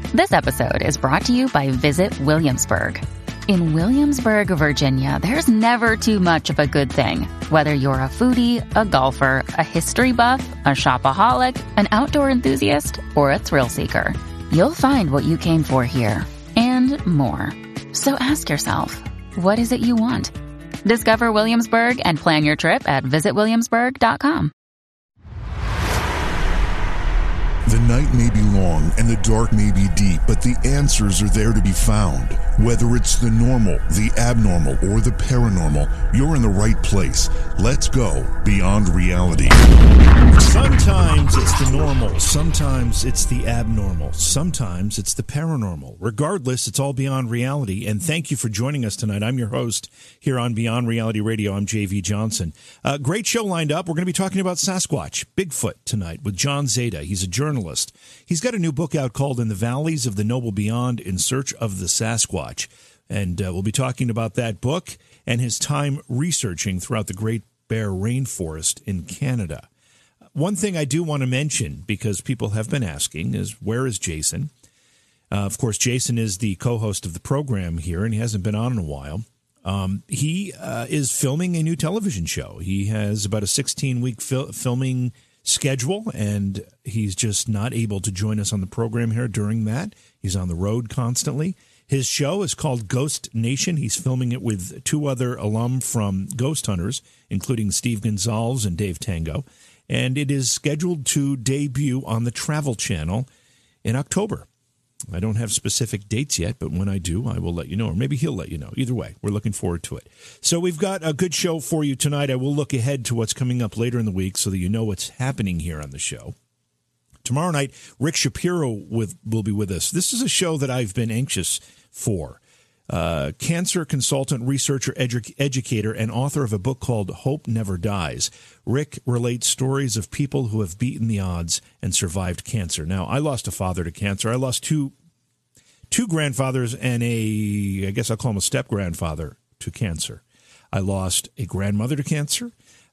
This episode is brought to you by Visit Williamsburg. In Williamsburg, Virginia, there's never too much of a good thing. Whether you're a foodie, a golfer, a history buff, a shopaholic, an outdoor enthusiast, or a thrill seeker, you'll find what you came for here and more. So ask yourself, what is it you want? Discover Williamsburg and plan your trip at visitwilliamsburg.com. The night may be long and the dark may be deep, but the answers are there to be found. Whether it's the normal, the abnormal, or the paranormal, you're in the right place. Let's go beyond reality. Sometimes it's the normal, sometimes it's the abnormal, sometimes it's the paranormal. Regardless, it's all beyond reality, and thank you for joining us tonight. I'm your host here on Beyond Reality Radio. I'm J.V. Johnson. Great show lined up. We're going to be talking about Sasquatch, Bigfoot, tonight with John Zada. He's a journalist. He's got a new book out called In the Valleys of the Noble Beyond in Search of the Sasquatch, and we'll be talking about that book and his time researching throughout the Great Bear Rainforest in Canada. One thing I do want to mention, because people have been asking, is where is Jason? Of course, Jason is the co-host of the program here, and he hasn't been on in a while. He is filming a new television show. He has about a 16-week filming schedule, and he's just not able to join us on the program here during that. He's on the road constantly. His show is called Ghost Nation. He's filming it with two other alum from Ghost Hunters, including Steve Gonzalez and Dave Tango. And it is scheduled to debut on the Travel Channel in October. I don't have specific dates yet, but when I do, I will let you know, or maybe he'll let you know. Either way, we're looking forward to it. So we've got a good show for you tonight. I will look ahead to what's coming up later in the week so that you know what's happening here on the show. Tomorrow night, Rick Shapiro will be with us. This is a show that I've been anxious for. Cancer consultant, researcher, educator, and author of a book called Hope Never Dies. Rick relates stories of people who have beaten the odds and survived cancer. Now, I lost a father to cancer. I lost two grandfathers and I guess I'll call him a step-grandfather to cancer. I lost a grandmother to cancer.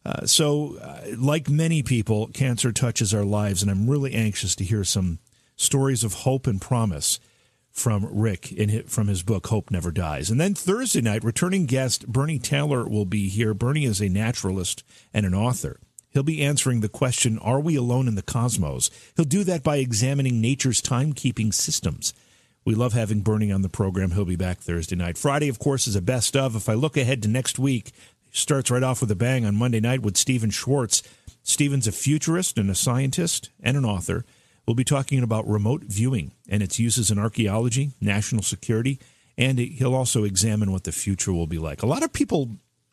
So, like many people, cancer touches our lives, and I'm really anxious to hear some stories of hope and promise from Rick from his book, Hope Never Dies. And then Thursday night, returning guest Bernie Taylor will be here. Bernie is a naturalist and an author. He'll be answering the question, are we alone in the cosmos? He'll do that by examining nature's timekeeping systems. We love having Bernie on the program. He'll be back Thursday night. Friday, of course, is a best of. If I look ahead to next week, starts right off with a bang on Monday night with Stephen Schwartz. Stephen's a futurist and a scientist and an author. We'll be talking about remote viewing and its uses in archaeology, national security, and he'll also examine what the future will be like. A lot of people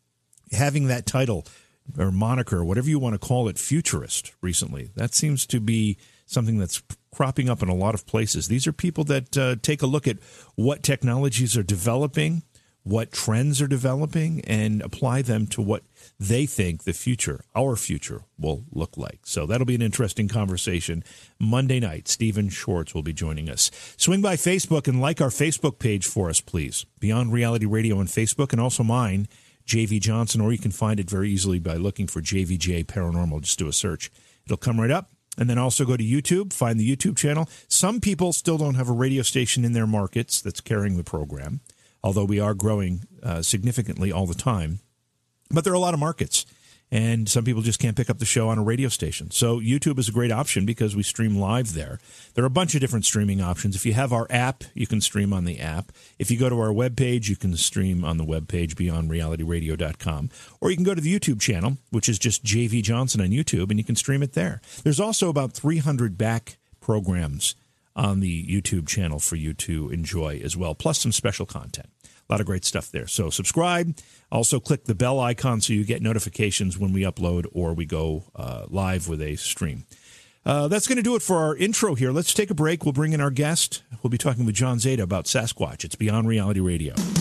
having that title or moniker, whatever you want to call it, futurist recently. That seems to be something that's cropping up in a lot of places. These are people that take a look at what technologies are developing, what trends are developing, and apply them to what they think the future, our future, will look like. So that'll be an interesting conversation. Monday night, Stephen Schwartz will be joining us. Swing by Facebook and like our Facebook page for us, please. Beyond Reality Radio on Facebook, and also mine, J.V. Johnson, or you can find it very easily by looking for JVJ Paranormal. Just do a search. It'll come right up. And then also go to YouTube, find the YouTube channel. Some people still don't have a radio station in their markets that's carrying the program, although we are growing significantly all the time. But there are a lot of markets, and some people just can't pick up the show on a radio station. So YouTube is a great option because we stream live there. There are a bunch of different streaming options. If you have our app, you can stream on the app. If you go to our webpage, you can stream on the webpage, beyondrealityradio.com. Or you can go to the YouTube channel, which is just JV Johnson on YouTube, and you can stream it there. There's also about 300 back programs on the YouTube channel for you to enjoy as well, plus some special content. A lot of great stuff there. So subscribe. Also click the bell icon so you get notifications when we upload or we go live with a stream. That's going to do it for our intro here. Let's take a break. We'll bring in our guest. We'll be talking with John Zada about Sasquatch. It's Beyond Reality Radio.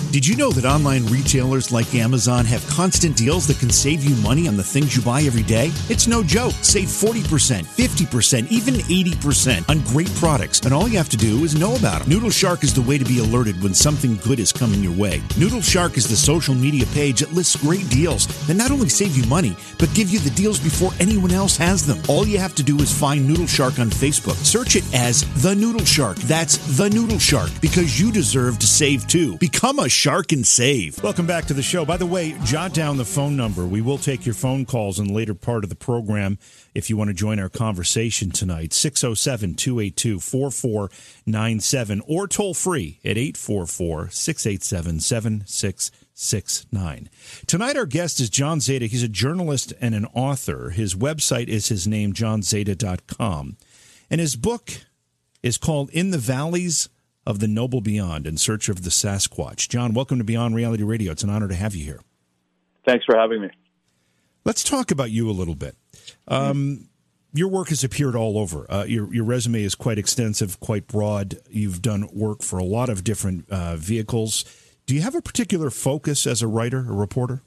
Did you know that online retailers like Amazon have constant deals that can save you money on the things you buy every day? It's no joke. Save 40%, 50%, even 80% on great products, and all you have to do is know about them. Noodle Shark is the way to be alerted when something good is coming your way. Noodle Shark is the social media page that lists great deals that not only save you money, but give you the deals before anyone else has them. All you have to do is find Noodle Shark on Facebook. Search it as The Noodle Shark. That's The Noodle Shark, because you deserve to save too. Become a shark and save. Welcome back to the show. By the way, jot down the phone number. We will take your phone calls in the later part of the program if you want to join our conversation tonight. 607-282-4497 or toll free at 844-687-7669. Tonight our guest is John Zada. He's a journalist and an author. His website is his name, johnzada.com. And his book is called In the Valleys of the Noble Beyond, In Search of the Sasquatch. John, welcome to Beyond Reality Radio. It's an honor to have you here. Thanks for having me. Let's talk about you a little bit. Your work has appeared all over. Your resume is quite extensive, quite broad. You've done work for a lot of different vehicles. Do you have a particular focus as a writer, a reporter?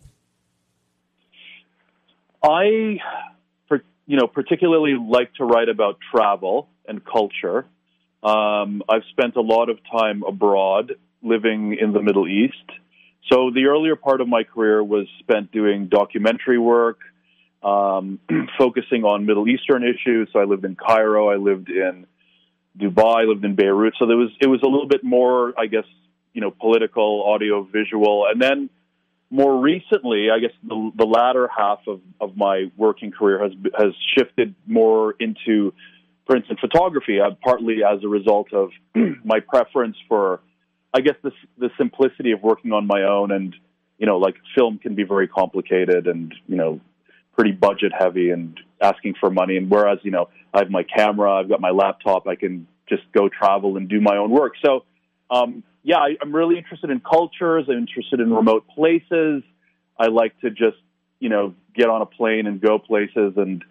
I, particularly like to write about travel and culture. I've spent a lot of time abroad, living in the Middle East. So the earlier part of my career was spent doing documentary work, focusing on Middle Eastern issues. So I lived in Cairo, I lived in Dubai, I lived in Beirut. So it was a little bit more, I guess, political, audio, visual. And then more recently, I guess the latter half of my working career has shifted more into, for instance, photography, partly as a result of my preference for, I guess, the simplicity of working on my own. And, film can be very complicated and, pretty budget heavy and asking for money. And whereas, I have my camera, I've got my laptop, I can just go travel and do my own work. So, I'm really interested in cultures. I'm interested in remote places. I like to just, get on a plane and go places and,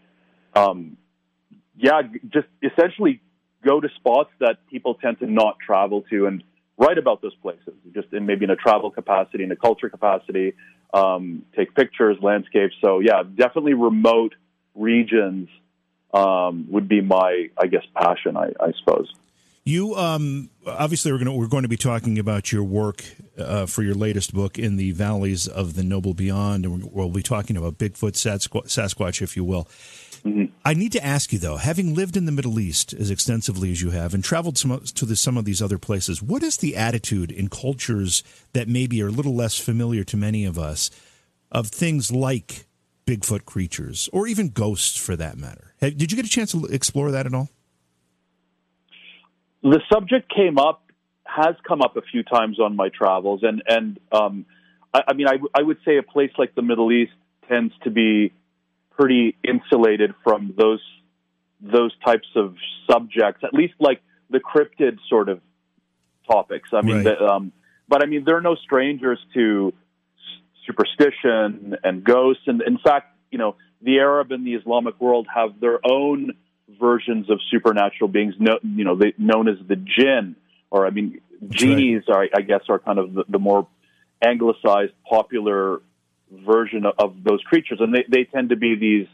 just essentially go to spots that people tend to not travel to and write about those places, just maybe in a travel capacity, in a culture capacity, take pictures, landscapes. So, definitely remote regions would be my, I guess, passion, I suppose. You obviously we're going to be talking about your work for your latest book, In the Valleys of the Noble Beyond, and we'll be talking about Bigfoot, Sasquatch, if you will. Mm-hmm. I need to ask you, though, having lived in the Middle East as extensively as you have and traveled some of these other places, what is the attitude in cultures that maybe are a little less familiar to many of us of things like Bigfoot creatures or even ghosts, for that matter? Did you get a chance to explore that at all? The subject has come up a few times on my travels, and I would say a place like the Middle East tends to be pretty insulated from those types of subjects, at least like the cryptid sort of topics. Right. But they're no strangers to superstition and ghosts, and in fact, the Arab and the Islamic world have their own versions of supernatural beings, known as the jinn, or genies. Right. I guess are kind of the more anglicized, popular version of those creatures, and they tend to be these,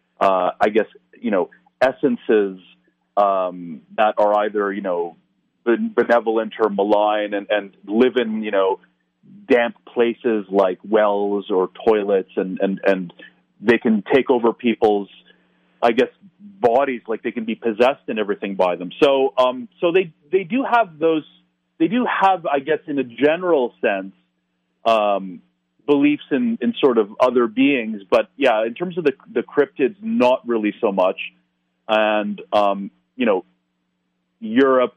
essences that are either benevolent or malign, and live in damp places like wells or toilets, and they can take over people's, I guess, bodies, like they can be possessed and everything by them. So they do have those. They do have, I guess, in a general sense, beliefs in sort of other beings. But in terms of the cryptids, not really so much. And Europe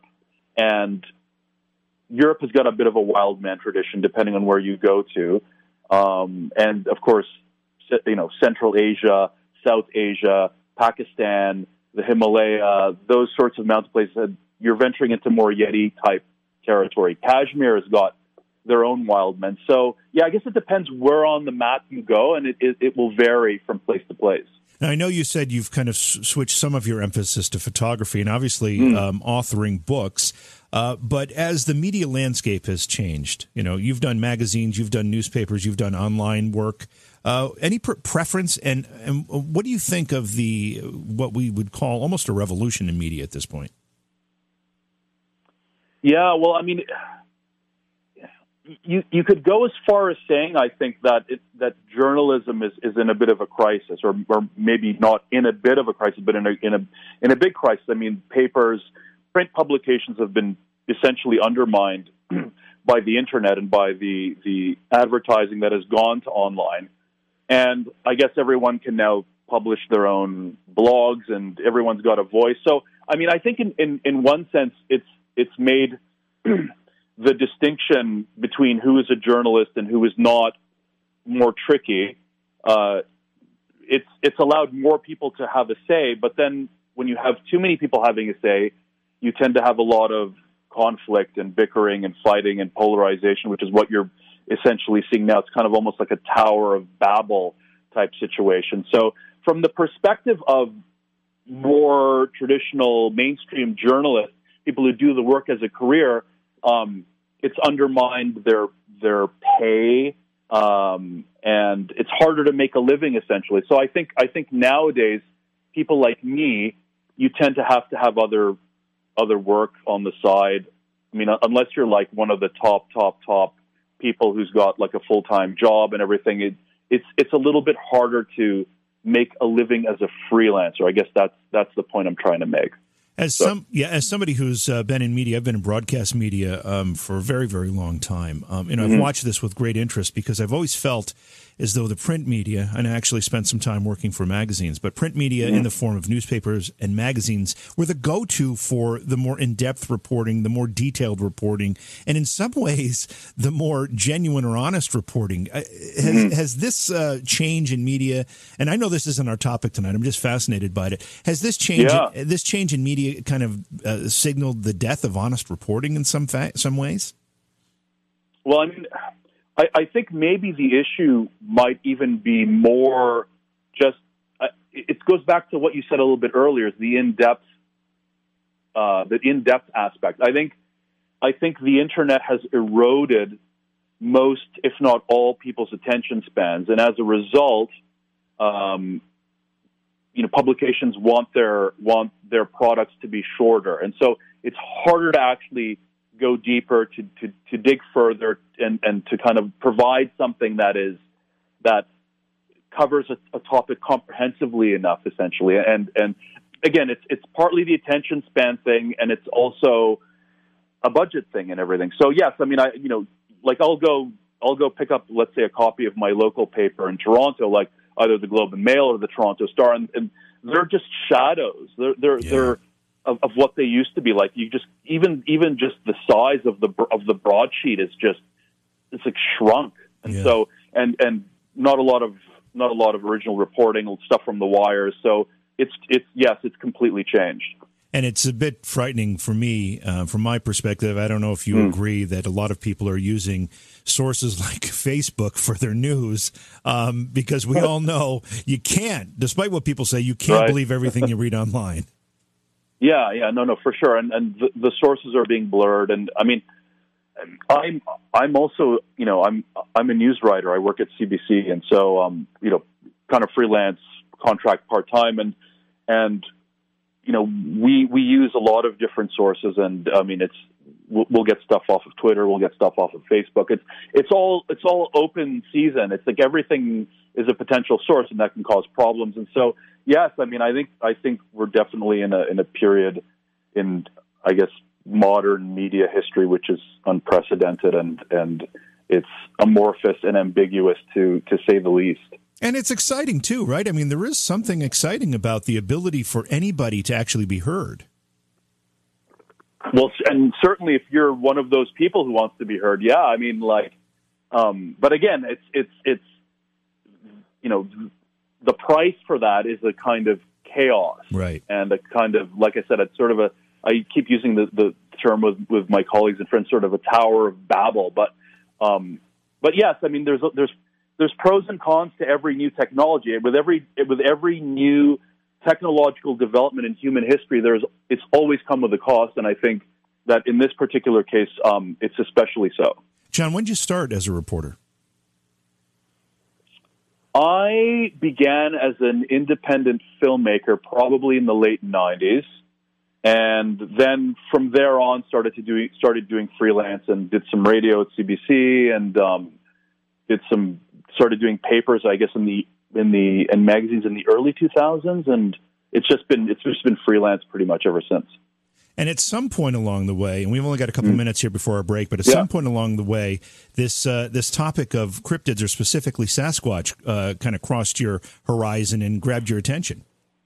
has got a bit of a wild man tradition, depending on where you go to, and of course, Central Asia, South Asia, Pakistan, the Himalaya, those sorts of mountain places, you're venturing into more Yeti-type territory. Kashmir has got their own wild men. So, I guess it depends where on the map you go, and it will vary from place to place. Now, I know you said you've kind of switched some of your emphasis to photography and obviously authoring books. But as the media landscape has changed, you've done magazines, you've done newspapers, you've done online work. Any preference, and what do you think of what we would call almost a revolution in media at this point? Yeah, well, I mean, you could go as far as saying, I think, that journalism is in a bit of a crisis, or maybe not in a bit of a crisis, but in a big crisis. I mean, print publications have been essentially undermined by the internet and by the advertising that has gone to online. And I guess everyone can now publish their own blogs, and everyone's got a voice. So, I mean, I think in one sense, it's made the distinction between who is a journalist and who is not more tricky. It's allowed more people to have a say, but then when you have too many people having a say, you tend to have a lot of conflict and bickering and fighting and polarization, which is what you're essentially seeing now. It's kind of almost like a Tower of Babel type situation. So from the perspective of more traditional mainstream journalists, people who do the work as a career, it's undermined their pay, and it's harder to make a living, essentially. So I think nowadays, people like me, you tend to have other work on the side. I mean, unless you're like one of the top people who's got like a full-time job and everything, it's a little bit harder to make a living as a freelancer. I guess that's the point I'm trying to make. As somebody who's been in media, I've been in broadcast media for a very, very long time. I've watched this with great interest because I've always felt as though the print media, and I actually spent some time working for magazines, but print media in the form of newspapers and magazines were the go-to for the more in-depth reporting, the more detailed reporting, and in some ways, the more genuine or honest reporting. Has this change in media, and I know this isn't our topic tonight, I'm just fascinated by it, has this change in media kind of signaled the death of honest reporting in some ways? Well, I mean, I think maybe the issue might even be more just, it goes back to what you said a little bit earlier, the in-depth aspect. I think the internet has eroded most, if not all, people's attention spans. And as a result, publications want their products to be shorter. And so it's harder to actually go deeper, to dig further, and to kind of provide something that covers a topic comprehensively enough, essentially. And again, it's partly the attention span thing, and it's also a budget thing and everything. So yes, I mean, I'll go pick up, let's say, a copy of my local paper in Toronto, like either the Globe and Mail or the Toronto Star, and they're just shadows. They're of what they used to be. Like, you just even just the size of the broadsheet is just, it's like shrunk, and so and not a lot of original reporting, stuff from the wires. So it's completely changed. And it's a bit frightening for me, from my perspective. I don't know if you agree that a lot of people are using sources like Facebook for their news, because we all know you can't, despite what people say, you can't believe everything you read online. Yeah, no, for sure. And the sources are being blurred. And I mean, I'm also, I'm a news writer. I work at CBC, and so, kind of freelance, contract part-time, and we use a lot of different sources, and I mean, we'll get stuff off of Twitter, we'll get stuff off of Facebook. It's all open season. It's like everything is a potential source, and that can cause problems. And so, yes, I mean, I think we're definitely in a period in, I guess, modern media history which is unprecedented, and it's amorphous and ambiguous to say the least. And it's exciting too, right? I mean, there is something exciting about the ability for anybody to actually be heard. Well, and certainly if you're one of those people who wants to be heard, yeah, I mean, but again, it's the price for that is a kind of chaos, right? And a kind of, like I said, it's sort of I keep using the term with my colleagues and friends, sort of a Tower of Babel. But yes, I mean, there's pros and cons to every new technology. With every new technological development in human history, it's always come with a cost. And I think that in this particular case, it's especially so. John, when did you start as a reporter? I began as an independent filmmaker probably in the late 90s, and then from there on started doing freelance and did some radio at CBC and started doing papers, I guess, in magazines in the early 2000s, and it's just been freelance pretty much ever since. And at some point along the way, and we've only got a couple minutes here before our break, but at some point along the way, this topic of cryptids, or specifically Sasquatch, kind of crossed your horizon and grabbed your attention.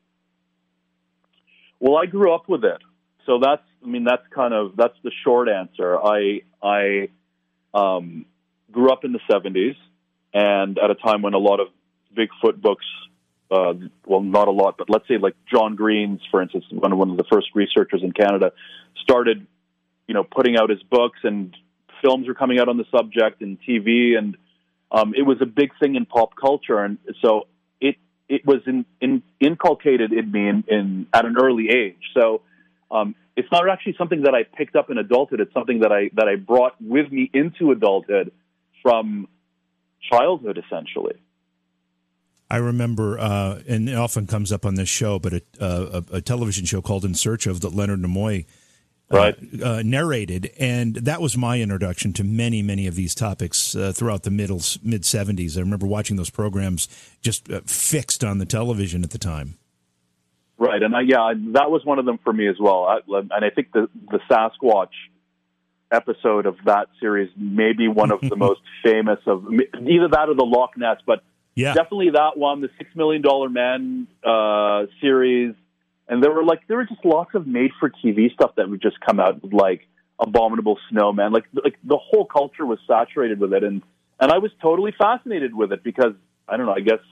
Well, I grew up with it, so that's the short answer. I grew up in the 70s, and at a time when a lot of Bigfoot books. Well, not a lot, but let's say like John Green's, for instance, one of the first researchers in Canada, started, putting out his books, and films were coming out on the subject and TV, and it was a big thing in pop culture, and so it was inculcated in me at an early age. So it's not actually something that I picked up in adulthood. It's something that I brought with me into adulthood from childhood, essentially. I remember, and it often comes up on this show, but a television show called In Search Of that Leonard Nimoy narrated, and that was my introduction to many, many of these topics throughout the mid-'70s. I remember watching those programs just fixed on the television at the time. Right, and that was one of them for me as well. And I think the Sasquatch episode of that series may be one of the most famous of either that or the Loch Ness, but definitely that one, the $6 Million Man series, and there were just lots of made-for-TV stuff that would just come out, like Abominable Snowman. Like the whole culture was saturated with it, and I was totally fascinated with it because I don't know. I guess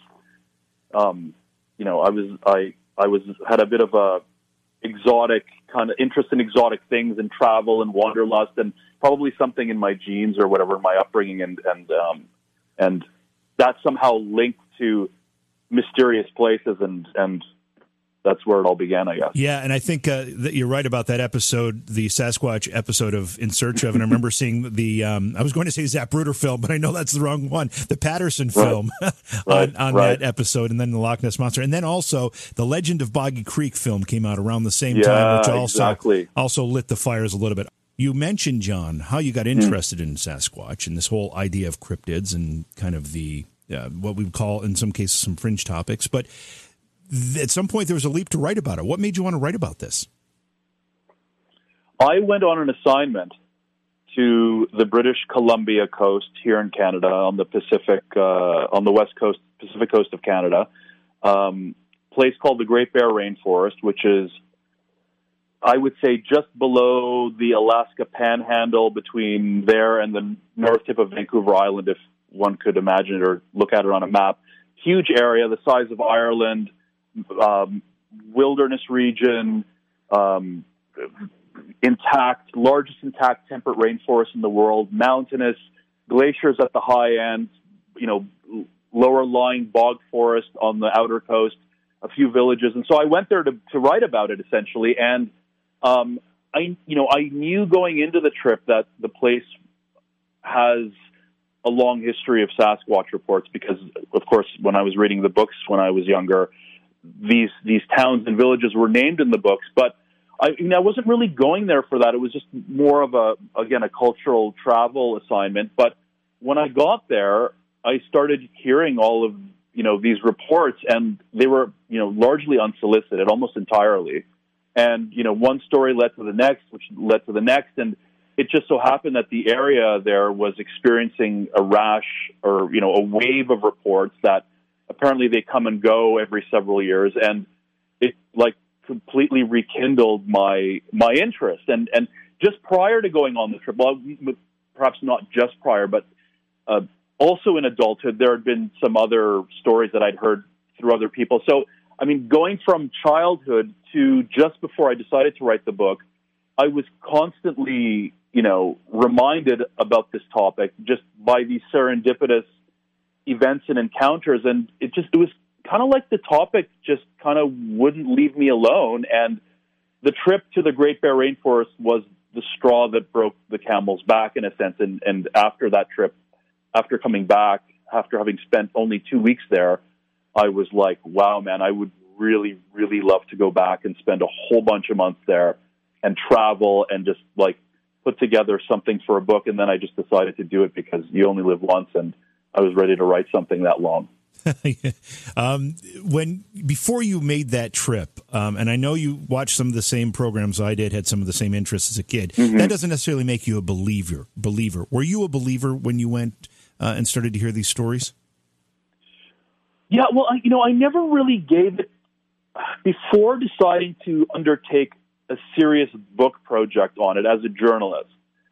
I had a bit of a exotic kind of interest in exotic things and travel and wanderlust, and probably something in my genes or whatever, my upbringing, and that's somehow linked to mysterious places, and that's where it all began, I guess. Yeah, and I think that you're right about that episode, the Sasquatch episode of In Search Of, and I remember seeing the, I was going to say Zapruder film, but I know that's the wrong one, the Patterson film on that episode, and then the Loch Ness Monster, and then also the Legend of Boggy Creek film came out around the same time, which also lit the fires a little bit. You mentioned, John, how you got interested in Sasquatch and this whole idea of cryptids and kind of the what we would call, in some cases, some fringe topics. But at some point, there was a leap to write about it. What made you want to write about this? I went on an assignment to the British Columbia coast here in Canada, on the Pacific, on the west coast, Pacific coast of Canada, place called the Great Bear Rainforest, which is, I would say, just below the Alaska Panhandle, between there and the north tip of Vancouver Island, if one could imagine it or look at it on a map. Huge area, the size of Ireland, wilderness region, largest intact temperate rainforest in the world, mountainous, glaciers at the high end, lower lying bog forest on the outer coast, a few villages. And so I went there to write about it, essentially, and I knew going into the trip that the place has a long history of Sasquatch reports because, of course, when I was reading the books when I was younger, these towns and villages were named in the books. But I wasn't really going there for that. It was just more of a cultural travel assignment. But when I got there, I started hearing all of these reports, and they were largely unsolicited, almost entirely. And, one story led to the next, which led to the next. And it just so happened that the area there was experiencing a rash or, a wave of reports that apparently they come and go every several years. And it completely rekindled my interest. And just prior to going on the trip, well, perhaps not just prior, but also in adulthood, there had been some other stories that I'd heard through other people. So, going from childhood to just before I decided to write the book, I was constantly, reminded about this topic just by these serendipitous events and encounters. And it was kind of like the topic just kind of wouldn't leave me alone. And the trip to the Great Bear Rainforest was the straw that broke the camel's back in a sense. And after that trip, after coming back, after having spent only 2 weeks there, I was like, wow, man, I would really, really love to go back and spend a whole bunch of months there and travel and just like put together something for a book. And then I just decided to do it because you only live once, and I was ready to write something that long. Before you made that trip, and I know you watched some of the same programs I did, had some of the same interests as a kid, that doesn't necessarily make you a believer. Were you a believer when you went and started to hear these stories? Yeah, well, I never really gave it, before deciding to undertake a serious book project on it as a journalist,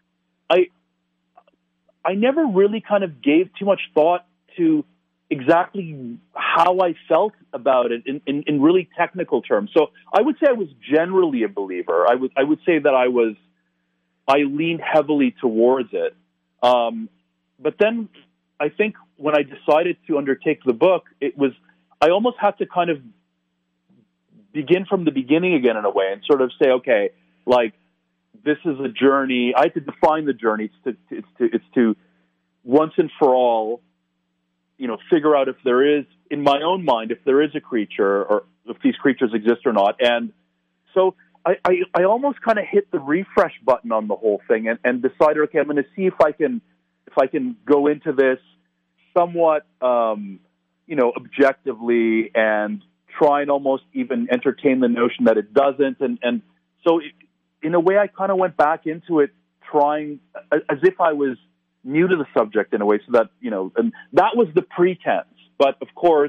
I never really kind of gave too much thought to exactly how I felt about it in really technical terms. So I would say I was generally a believer. I would say that I leaned heavily towards it. But then I think when I decided to undertake the book, I almost had to kind of begin from the beginning again in a way and sort of say, okay, like, this is a journey. I had to define the journey. It's to once and for all, figure out if there is, in my own mind, if there is a creature or if these creatures exist or not. And so I almost kind of hit the refresh button on the whole thing and decided, okay, I'm going to see if I can go into this somewhat, objectively and try and almost even entertain the notion that it doesn't. And so in a way, I kind of went back into it trying as if I was new to the subject in a way, so that, and that was the pretense. But of course,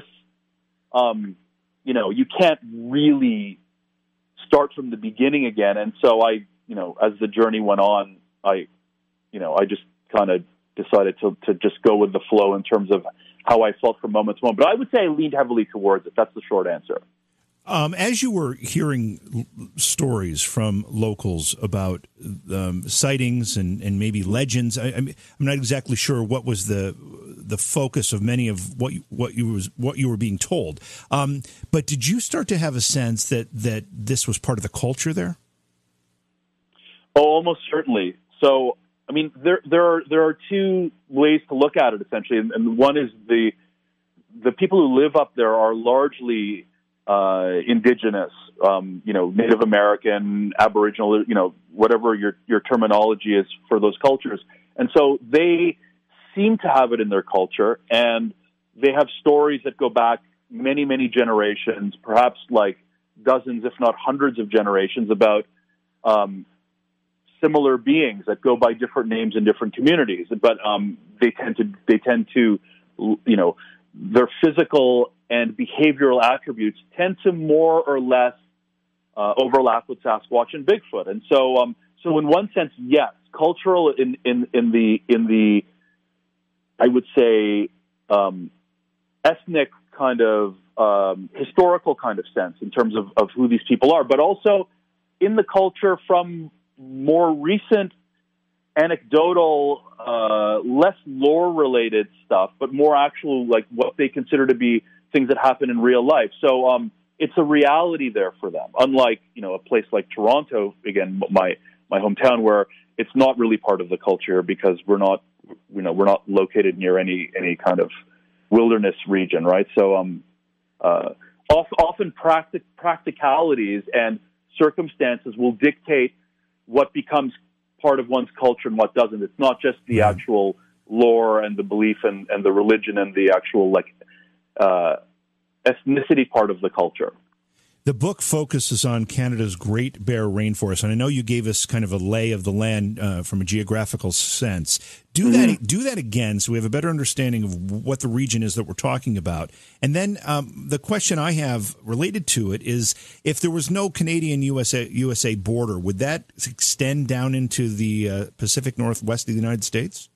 you can't really start from the beginning again. And so as the journey went on, I just kind of decided to just go with the flow in terms of how I felt from moment to moment. But I would say I leaned heavily towards it. That's the short answer. As you were hearing stories from locals about sightings and maybe legends, I'm not exactly sure what was the focus of many of what you were being told. But did you start to have a sense that this was part of the culture there? Oh, almost certainly. So, I mean, there are two ways to look at it essentially, and one is the people who live up there are largely indigenous, Native American, Aboriginal, whatever your terminology is for those cultures. And so they seem to have it in their culture, and they have stories that go back many, many generations, perhaps like dozens, if not hundreds of generations, about similar beings that go by different names in different communities. But they tend to, their physical and behavioral attributes tend to more or less overlap with Sasquatch and Bigfoot. And so in one sense, yes, cultural in the I would say ethnic kind of historical kind of sense in terms of who these people are, but also in the culture from more recent anecdotal, less lore-related stuff, but more actual, like what they consider to be things that happen in real life. So it's a reality there for them. Unlike a place like Toronto, again, my hometown, where it's not really part of the culture because we're not located near any kind of wilderness region, right? So often practicalities and circumstances will dictate what becomes part of one's culture and what doesn't. It's not just the actual lore and the belief and the religion and the actual ethnicity part of the culture. The book focuses on Canada's Great Bear Rainforest, and I know you gave us kind of a lay of the land from a geographical sense. Do that again, so we have a better understanding of what the region is that we're talking about. And then the question I have related to it is, if there was no Canadian-USA border, would that extend down into the Pacific Northwest of the United States?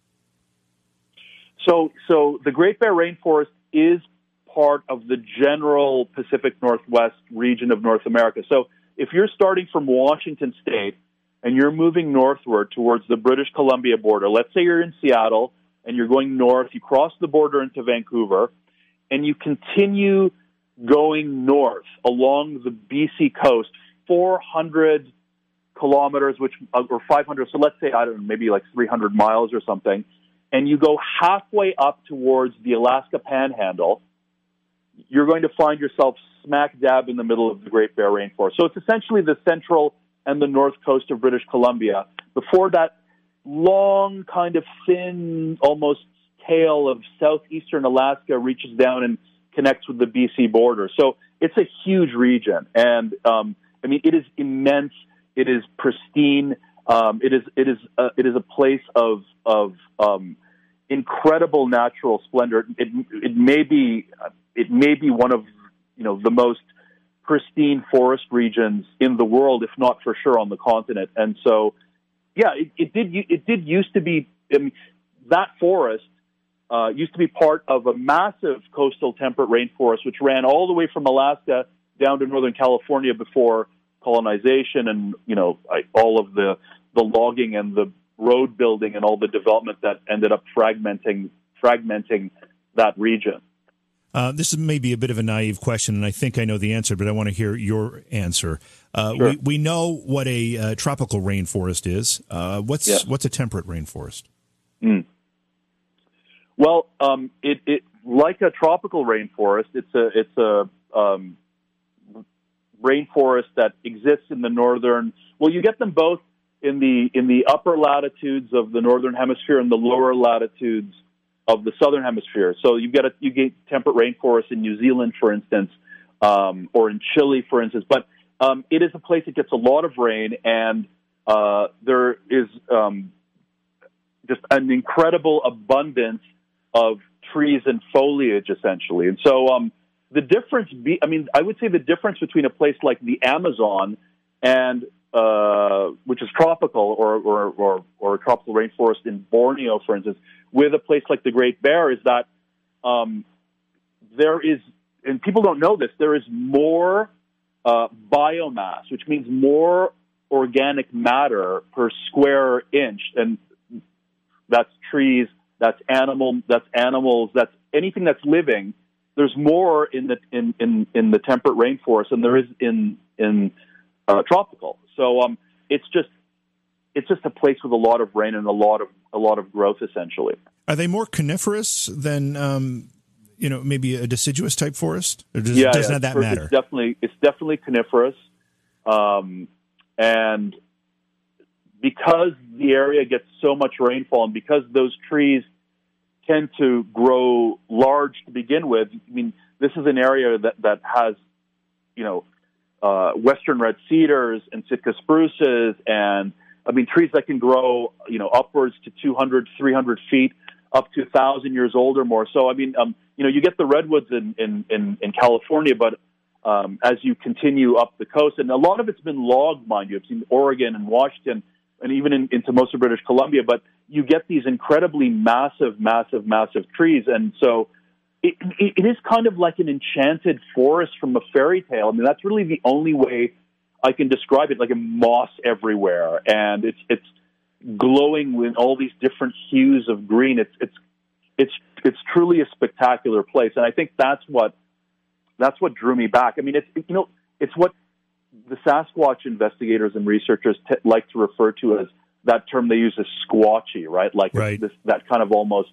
So the Great Bear Rainforest is part of the general Pacific Northwest region of North America. So if you're starting from Washington State and you're moving northward towards the British Columbia border, let's say you're in Seattle and you're going north, you cross the border into Vancouver, and you continue going north along the BC coast 400 kilometers, or 500. So let's say, I don't know, maybe like 300 miles or something, and you go halfway up towards the Alaska Panhandle, you're going to find yourself smack dab in the middle of the Great Bear Rainforest. So it's essentially the central and the north coast of British Columbia before that long, kind of thin, almost tail of southeastern Alaska reaches down and connects with the BC border. So it's a huge region, and it is immense. It is pristine. It is a place of incredible natural splendor. It may be one of the most pristine forest regions in the world, if not for sure on the continent. And so, yeah, it did used to be. That forest used to be part of a massive coastal temperate rainforest, which ran all the way from Alaska down to Northern California before colonization and all of the logging and the road building and all the development that ended up fragmenting that region. This is maybe a bit of a naive question, and I think I know the answer, but I want to hear your answer. Sure. We know what a tropical rainforest is. What's a temperate rainforest? Well, it like a tropical rainforest, it's a rainforest that exists in the northern. Well, you get them both in the upper latitudes of the northern hemisphere and the lower latitudes of the southern hemisphere. So you get temperate rainforests in New Zealand, for instance, or in Chile, for instance. But it is a place that gets a lot of rain, and there is just an incredible abundance of trees and foliage, essentially. And so the difference, I would say the difference between a place like the Amazon and which is tropical, or a tropical rainforest in Borneo, for instance, with a place like the Great Bear, is that there is, and people don't know this, there is more biomass, which means more organic matter per square inch, and that's trees, that's animals, that's anything that's living. There's more in the temperate rainforest than there is in tropical. So it's just a place with a lot of rain and a lot of growth, essentially. Are they more coniferous than maybe a deciduous type forest? Or doesn't that matter? It's definitely coniferous, and because the area gets so much rainfall, and because those trees tend to grow large to begin with, this is an area that has, western red cedars and Sitka spruces, and trees that can grow, upwards to 200, 300 feet, up to 1,000 years old or more. So, you get the redwoods in California, but as you continue up the coast, and a lot of it's been logged, mind you. I've seen Oregon and Washington, and even into most of British Columbia, but you get these incredibly massive trees, and so it is kind of like an enchanted forest from a fairy tale. That's really the only way I can describe it, like a moss everywhere, and it's glowing with all these different hues of green. It's truly a spectacular place, and I think that's what drew me back. It's what the Sasquatch investigators and researchers like to refer to as, that term they use is squatchy, right? Like right. That kind of almost,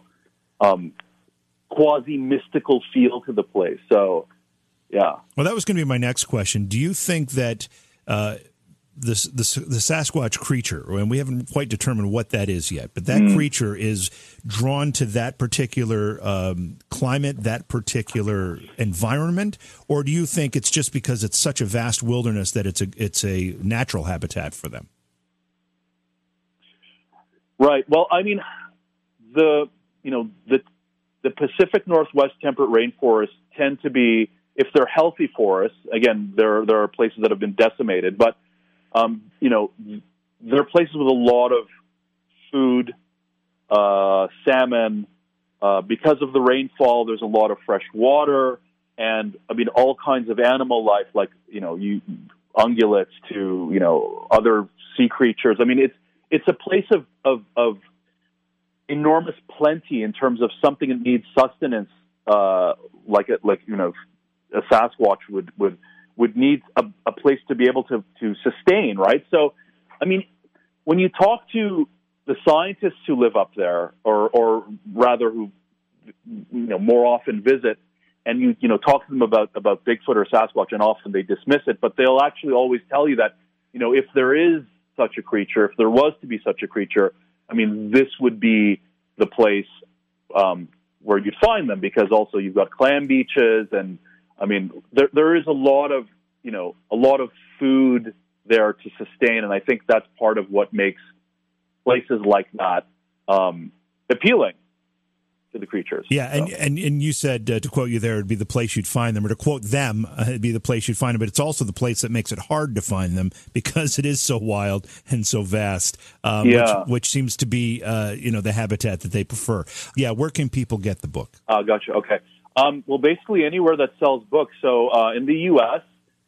quasi-mystical feel to the place. So, yeah. Well, that was going to be my next question. Do you think that the Sasquatch creature, and we haven't quite determined what that is yet, but that creature is drawn to that particular climate, that particular environment, or do you think it's just because it's such a vast wilderness that it's a natural habitat for them? Right. Well, the Pacific Northwest temperate rainforests tend to be, if they're healthy forests, again, there are places that have been decimated, but there are places with a lot of food, salmon. Because of the rainfall, there's a lot of fresh water, and all kinds of animal life, like ungulates to other sea creatures. It's a place of enormous plenty in terms of something that needs sustenance, like a Sasquatch would need a place to be able to sustain, right? So, I mean, when you talk to the scientists who live up there, or rather who more often visit, and you talk to them about Bigfoot or Sasquatch, and often they dismiss it, but they'll actually always tell you that if there is such a creature, if there was to be such a creature, I mean, this would be the place where you'd find them, because also you've got clam beaches, and I mean, there is a lot of food there to sustain, and I think that's part of what makes places like that appealing to the creatures. Yeah, and you said, to quote you there, it'd be the place you'd find them, or to quote them, it'd be the place you'd find them, but it's also the place that makes it hard to find them because it is so wild and so vast, which seems to be, the habitat that they prefer. Yeah, where can people get the book? Gotcha, okay. Well, basically anywhere that sells books. So in the U.S.,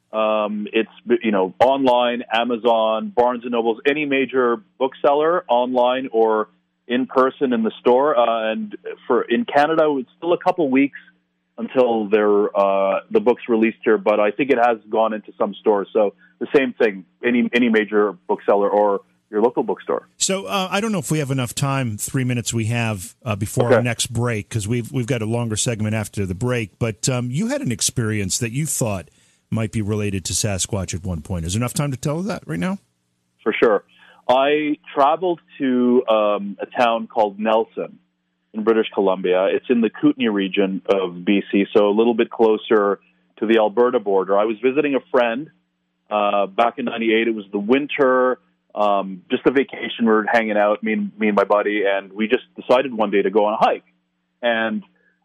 it's, online, Amazon, Barnes & Noble, any major bookseller, online or in person in the store. And in Canada, it's still a couple weeks until the book's released here, but I think it has gone into some stores. So the same thing, any major bookseller or your local bookstore. So I don't know if we have enough time, 3 minutes we have before our next break, because we've got a longer segment after the break. But you had an experience that you thought might be related to Sasquatch at one point. Is there enough time to tell that right now? For sure. I traveled to a town called Nelson in British Columbia. It's in the Kootenay region of BC, so a little bit closer to the Alberta border. I was visiting a friend back in '98. It was the winter, just a vacation. We were hanging out, me and my buddy, and we just decided one day to go on a hike. And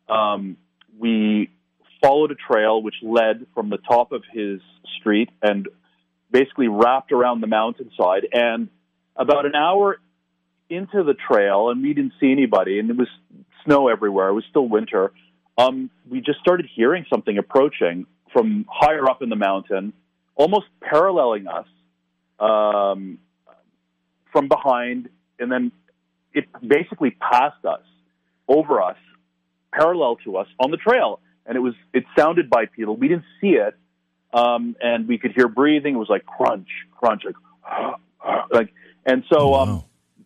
we followed a trail which led from the top of his street and basically wrapped around the mountainside. And about an hour into the trail, and we didn't see anybody, and it was snow everywhere. It was still winter. We just started hearing something approaching from higher up in the mountain, almost paralleling us from behind, and then it basically passed us, over us, parallel to us on the trail. And it sounded bipedal. We didn't see it, and we could hear breathing. It was like crunch, like. And so, wow.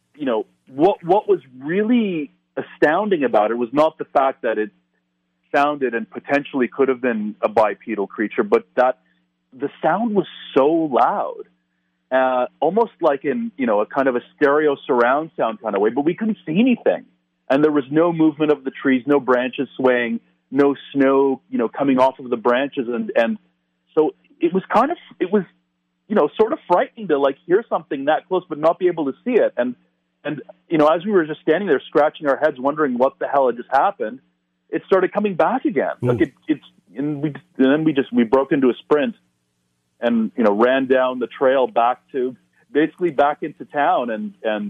What was really astounding about it was not the fact that it sounded and potentially could have been a bipedal creature, but that the sound was so loud, almost like in, a kind of a stereo surround sound kind of way, but we couldn't see anything. And there was no movement of the trees, no branches swaying, no snow, coming off of the branches. And so it was sort of frightening to hear something that close, but not be able to see it. And as we were just standing there scratching our heads, wondering what the hell had just happened, it started coming back again. Ooh. We broke into a sprint and, ran down the trail back into town.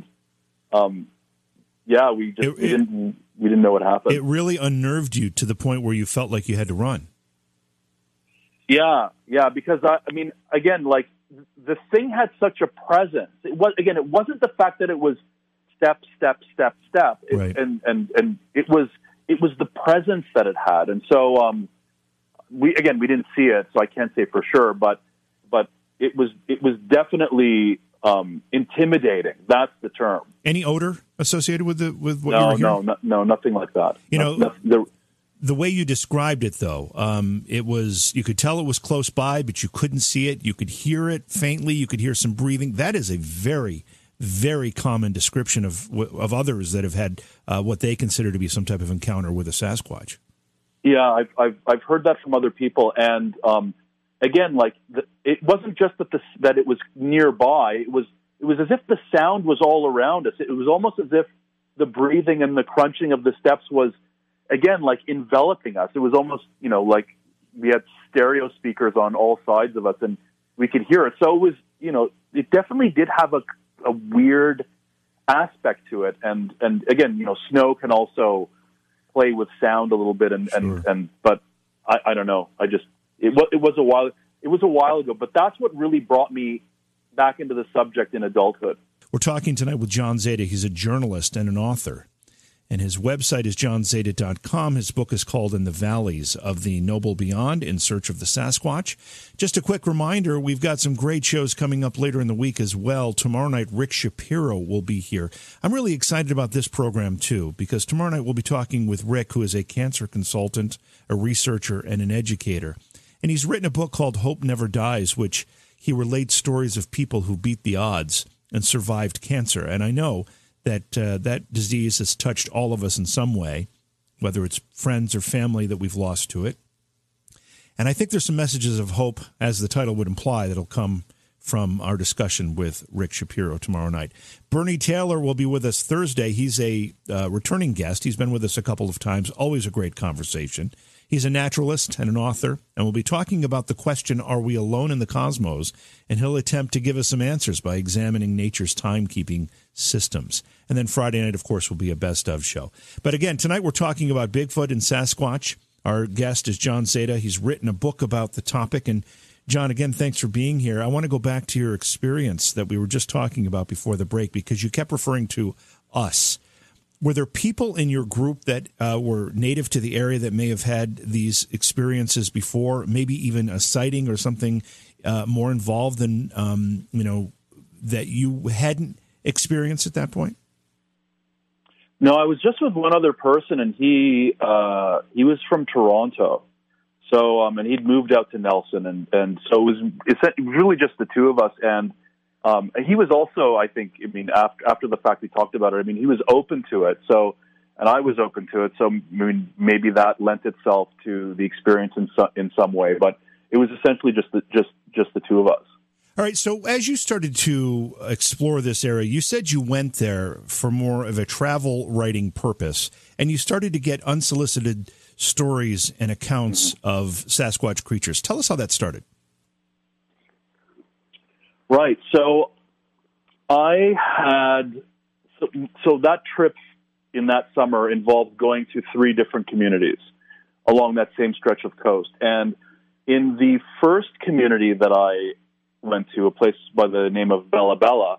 We didn't know what happened. It really unnerved you to the point where you felt like you had to run. Yeah, because the thing had such a presence. It wasn't the fact that it was step, step, step, step. Right. And it was the presence that it had. And so we didn't see it, so I can't say for sure, but it was definitely intimidating. That's the term. Any odor associated with what you were hearing? No, nothing like that. The way you described it, though, you could tell it was close by, but you couldn't see it. You could hear it faintly. You could hear some breathing. That is a very, very common description of others that have had what they consider to be some type of encounter with a Sasquatch. Yeah, I've heard that from other people, and it wasn't just that it was nearby. It was as if the sound was all around us. It was almost as if the breathing and the crunching of the steps was, again, enveloping us. It was almost, like we had stereo speakers on all sides of us and we could hear it. So it was, it definitely did have a weird aspect to it. And again, snow can also play with sound a little bit. But I don't know. It was a while ago, but that's what really brought me back into the subject in adulthood. We're talking tonight with John Zada. He's a journalist and an author. And his website is johnzada.com. His book is called In the Valleys of the Noble Beyond, In Search of the Sasquatch. Just a quick reminder, we've got some great shows coming up later in the week as well. Tomorrow night, Rick Shapiro will be here. I'm really excited about this program, too, because tomorrow night we'll be talking with Rick, who is a cancer consultant, a researcher, and an educator. And he's written a book called Hope Never Dies, which he relates stories of people who beat the odds and survived cancer. And I know that that disease has touched all of us in some way, whether it's friends or family that we've lost to it. And I think there's some messages of hope, as the title would imply, that'll come from our discussion with Rick Shapiro tomorrow night. Bernie Taylor will be with us Thursday. He's a returning guest. He's been with us a couple of times. Always a great conversation. He's a naturalist and an author, and we'll be talking about the question, are we alone in the cosmos? And he'll attempt to give us some answers by examining nature's timekeeping systems. And then Friday night, of course, will be a best of show. But again, tonight we're talking about Bigfoot and Sasquatch. Our guest is John Zada. He's written a book about the topic. And John, again, thanks for being here. I want to go back to your experience that we were just talking about before the break, because you kept referring to us. Were there people in your group that were native to the area that may have had these experiences before, maybe even a sighting or something more involved than, that you hadn't experienced at that point? No, I was just with one other person, and he was from Toronto. So, and he'd moved out to Nelson, and so it was really just the two of us. And he was also, I think, after the fact we talked about it, he was open to it. So, and I was open to it. So, maybe that lent itself to the experience in some way. But it was essentially just the two of us. All right. So, as you started to explore this area, you said you went there for more of a travel writing purpose, and you started to get unsolicited stories and accounts of Sasquatch creatures. Tell us how that started. Right. So I had so that trip in that summer involved going to 3 different communities along that same stretch of coast. And in the first community that I went to, a place by the name of Bella Bella,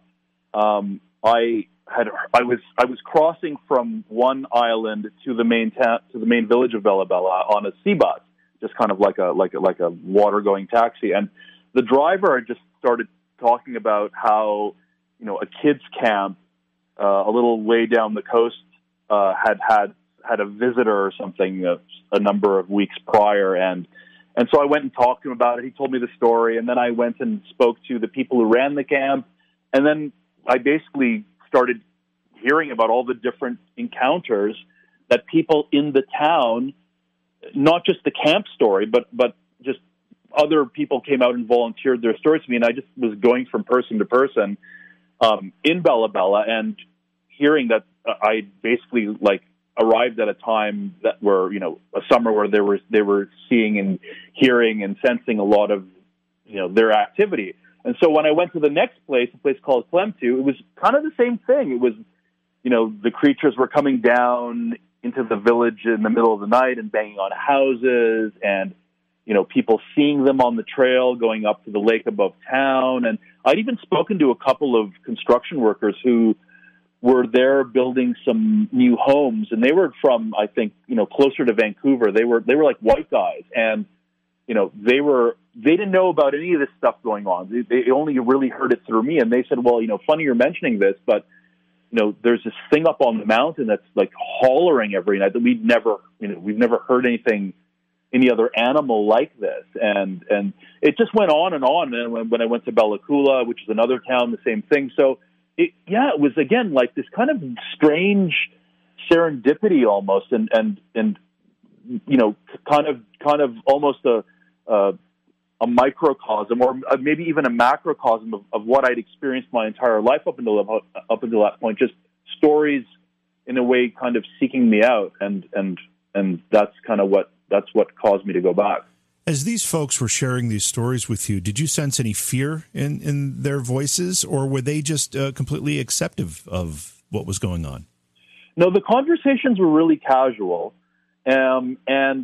I was crossing from one island to the main village of Bella Bella on a sea bus, just kind of like a water going taxi. And the driver had just started talking about how, a kids camp a little way down the coast had a visitor or something a number of weeks prior, and so I went and talked to him about it. He told me the story, and then I went and spoke to the people who ran the camp, and then I basically started hearing about all the different encounters that people in the town, not just the camp story, but just other people came out and volunteered their stories to me, and I just was going from person to person in Bella Bella and hearing that I basically arrived at a time that where a summer where they were seeing and hearing and sensing a lot of their activity. And so when I went to the next place, a place called Klemtu, it was kind of the same thing. It was the creatures were coming down into the village in the middle of the night and banging on houses, and people seeing them on the trail going up to the lake above town. And I'd even spoken to a couple of construction workers who were there building some new homes, and they were from, I think, closer to Vancouver. They were like white guys, and they didn't know about any of this stuff going on. They only really heard it through me, and they said, well, funny you're mentioning this, but there's this thing up on the mountain that's like hollering every night that we've never heard any other animal like this. And it just went on. And when I went to Bella Coola, which is another town, the same thing. So it was again, like this kind of strange serendipity almost. And kind of almost a microcosm, or maybe even a macrocosm of what I'd experienced my entire life up until that point. Just stories, in a way, kind of seeking me out, and that's kind of that's what caused me to go back. As these folks were sharing these stories with you, did you sense any fear in their voices, or were they just completely acceptive of what was going on? No, the conversations were really casual, and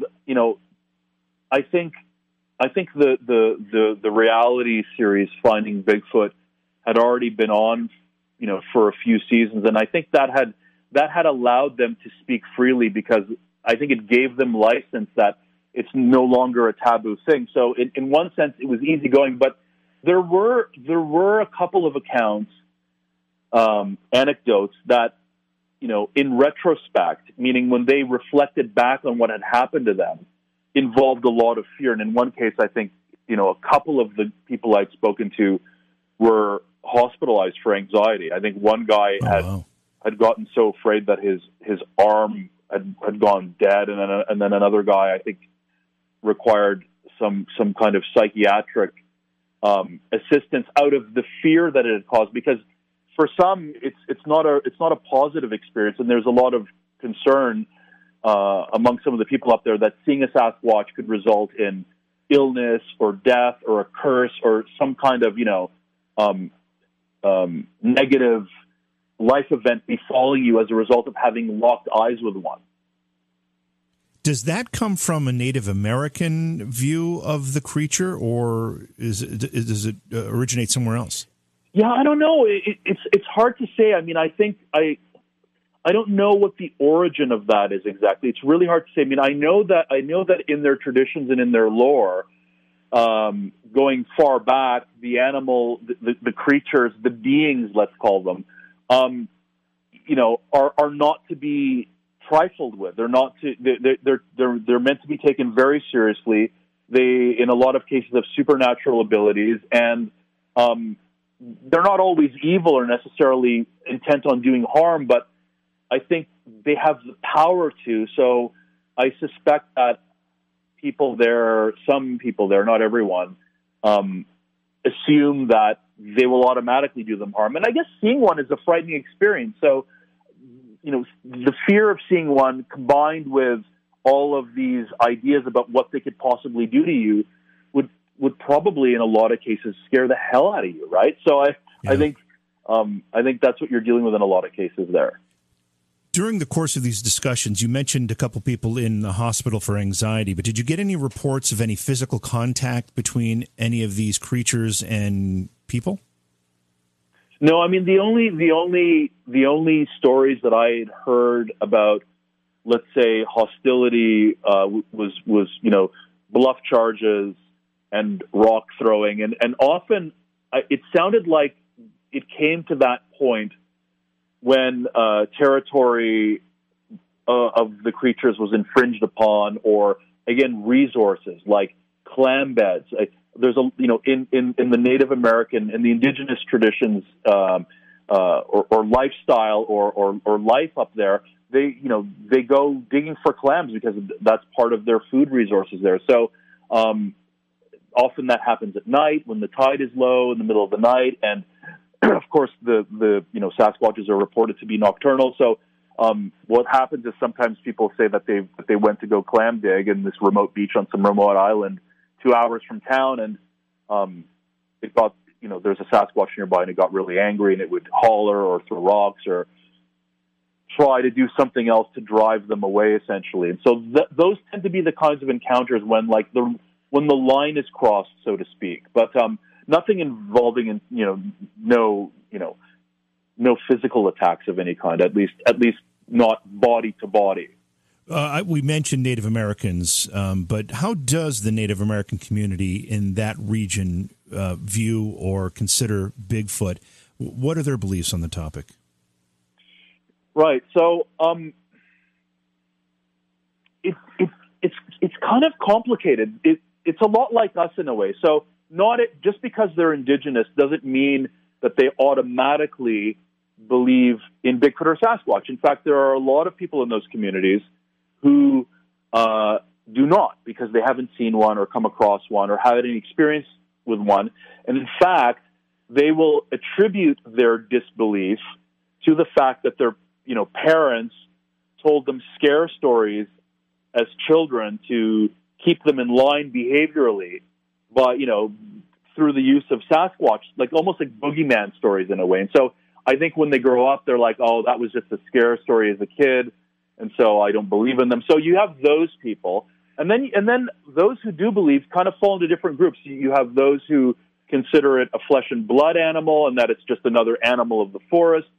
I think the reality series Finding Bigfoot had already been on, for a few seasons, and I think that that had allowed them to speak freely because I think it gave them license that it's no longer a taboo thing. So in one sense, it was easygoing, but there were a couple of accounts, anecdotes that, in retrospect, meaning when they reflected back on what had happened to them, involved a lot of fear. And in one case, I think, a couple of the people I'd spoken to were hospitalized for anxiety. I think one guy had gotten so afraid that his arm had gone dead, and then another guy, I think, required some kind of psychiatric assistance out of the fear that it had caused. Because for some, it's not a positive experience, and there's a lot of concern among some of the people up there that seeing a Sasquatch could result in illness or death or a curse or some kind of negative life event befalling you as a result of having locked eyes with one. Does that come from a Native American view of the creature, or does it originate somewhere else? Yeah, I don't know. It's hard to say. I mean, I think I don't know what the origin of that is exactly. It's really hard to say. I mean, I know that in their traditions and in their lore, going far back, the animal, the creatures, the beings, let's call them, are not to be trifled with. They're not to. They're meant to be taken very seriously. They, in a lot of cases, have supernatural abilities, and they're not always evil or necessarily intent on doing harm, but I think they have the power to. So I suspect that some people there, not everyone, assume that they will automatically do them harm. And I guess seeing one is a frightening experience. So, the fear of seeing one combined with all of these ideas about what they could possibly do to you would probably, in a lot of cases, scare the hell out of you, right? So I think that's what you're dealing with in a lot of cases there. During the course of these discussions, you mentioned a couple people in the hospital for anxiety, but did you get any reports of any physical contact between any of these creatures and people? No, I mean the only stories that I had heard about, let's say, hostility was bluff charges and rock throwing, and often it sounded like it came to that point when territory of the creatures was infringed upon, or again resources like clam beds. There's in the Native American and the indigenous traditions or lifestyle or life up there, they go digging for clams because that's part of their food resources there. So often that happens at night when the tide is low in the middle of the night, and of course the Sasquatches are reported to be nocturnal. So what happens is sometimes people say that they went to go clam dig in this remote beach on some remote island 2 hours from town, and it got there's a Sasquatch nearby, and it got really angry, and it would holler or throw rocks or try to do something else to drive them away, essentially. And so those tend to be the kinds of encounters when the line is crossed, so to speak. But nothing involving no physical attacks of any kind, at least not body to body. We mentioned Native Americans, but how does the Native American community in that region view or consider Bigfoot? What are their beliefs on the topic? Right. So it's kind of complicated. It's a lot like us in a way. So just because they're indigenous doesn't mean that they automatically believe in Bigfoot or Sasquatch. In fact, there are a lot of people in those communities who do not, because they haven't seen one or come across one or had any experience with one. And in fact, they will attribute their disbelief to the fact that their parents told them scare stories as children to keep them in line behaviorally, but through the use of Sasquatch, almost like boogeyman stories in a way. And so I think when they grow up, they're like, oh, that was just a scare story as a kid, and so I don't believe in them. So you have those people, and then those who do believe kind of fall into different groups. You have those who consider it a flesh and blood animal and that it's just another animal of the forest.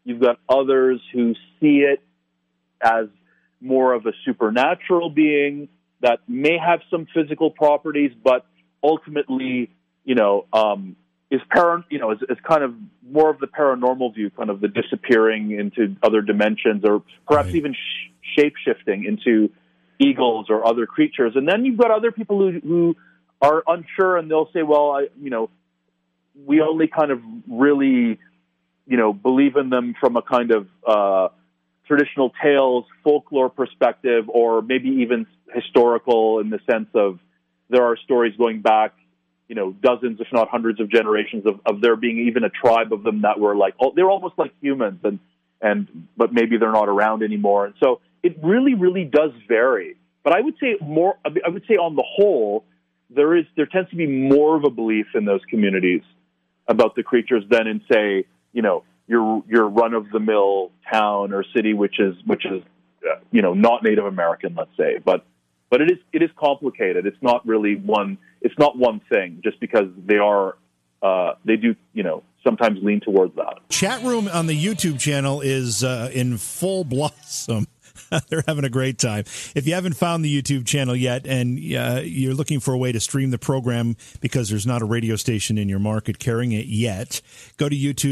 You've got others who see it as more of a supernatural being that may have some physical properties, but ultimately, is kind of more of the paranormal view, kind of the disappearing into other dimensions, or perhaps even shape-shifting into eagles or other creatures. And then you've got other people who are unsure, and they'll say, well, we only kind of really, believe in them from a kind of traditional tales, folklore perspective, or maybe even historical in the sense of there are stories going back, dozens, if not hundreds of generations of there being even a tribe of them that were like, they're almost like humans, but maybe they're not around anymore. And so it really, really does vary. But I would say on the whole, there tends to be more of a belief in those communities about the creatures than in, say, your run-of-the-mill town or city, which is not Native American, let's say. But it is complicated. It's not really one. It's not one thing. Just because they do sometimes lean towards that. Chat room on the YouTube channel is in full blossom. They're having a great time. If you haven't found the YouTube channel yet and you're looking for a way to stream the program because there's not a radio station in your market carrying it yet, go to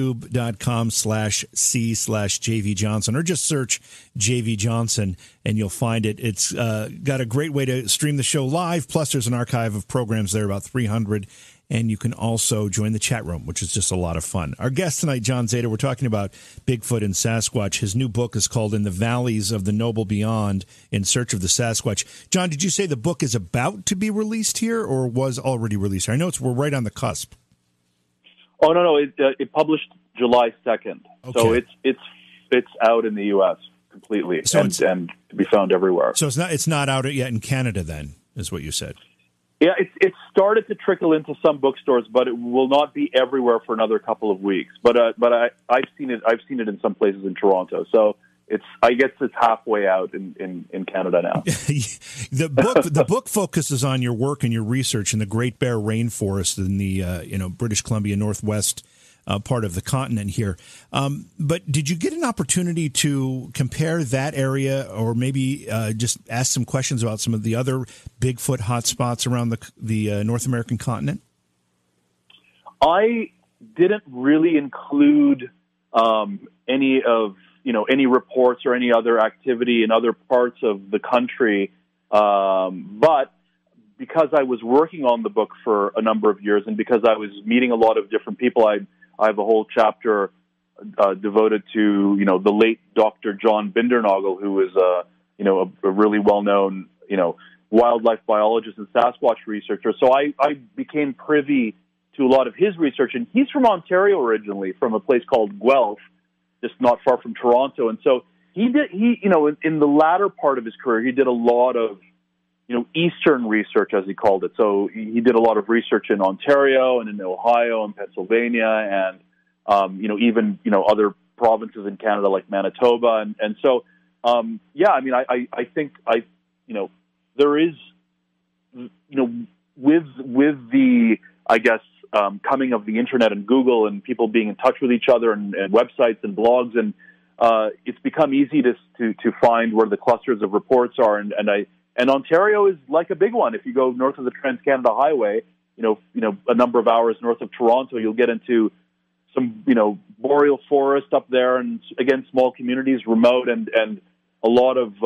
youtube.com/c/JV Johnson or just search JV Johnson and you'll find it. It's got a great way to stream the show live. Plus, there's an archive of programs there, about 300. And you can also join the chat room, which is just a lot of fun. Our guest tonight, John Zada, we're talking about Bigfoot and Sasquatch. His new book is called In the Valleys of the Noble Beyond, In Search of the Sasquatch. John, did you say the book is about to be released here or was already released here? I know we're right on the cusp. Oh, no. It published July 2nd. Okay. So it's out in the U.S. completely and to be found everywhere. So it's not out yet in Canada then, is what you said. Yeah, it's started to trickle into some bookstores, but it will not be everywhere for another couple of weeks. But I've seen it. I've seen it in some places in Toronto. So I guess it's halfway out in Canada now. The book focuses on your work and your research in the Great Bear Rainforest in the British Columbia Northwest part of the continent here. But did you get an opportunity to compare that area or maybe just ask some questions about some of the other Bigfoot hotspots around the North American continent? I didn't really include any reports or any other activity in other parts of the country. But because I was working on the book for a number of years and because I was meeting a lot of different people, I have a whole chapter devoted to, the late Dr. John Bindernagel, who is a really well-known, wildlife biologist and Sasquatch researcher. So I became privy to a lot of his research, and he's from Ontario originally, from a place called Guelph, just not far from Toronto. And so in the latter part of his career, he did a lot of, Eastern research, as he called it. So he did a lot of research in Ontario and in Ohio and Pennsylvania and, even, other provinces in Canada like Manitoba. And so, I think there is, with the, I guess, coming of the internet and Google and people being in touch with each other and websites and blogs, and it's become easy to find where the clusters of reports are. And Ontario is like a big one. If you go north of the Trans-Canada Highway, a number of hours north of Toronto, you'll get into some, boreal forest up there, and again, small communities, remote, and a lot of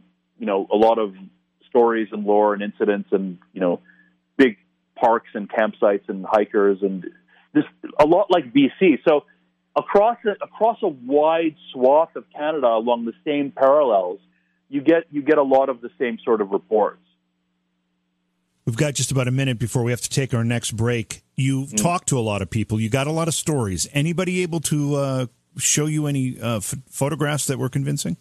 stories and lore and incidents, and big parks and campsites and hikers, and just a lot like BC. So across a wide swath of Canada along the same parallels, you get a lot of the same sort of reports. We've got just about a minute before we have to take our next break. You've talked to a lot of people. You got a lot of stories. Anybody able to show you any photographs that were convincing?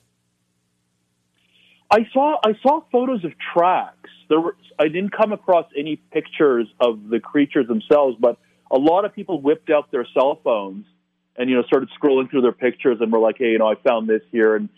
I saw photos of tracks. I didn't come across any pictures of the creatures themselves, but a lot of people whipped out their cell phones and started scrolling through their pictures and were like, hey, I found this here, and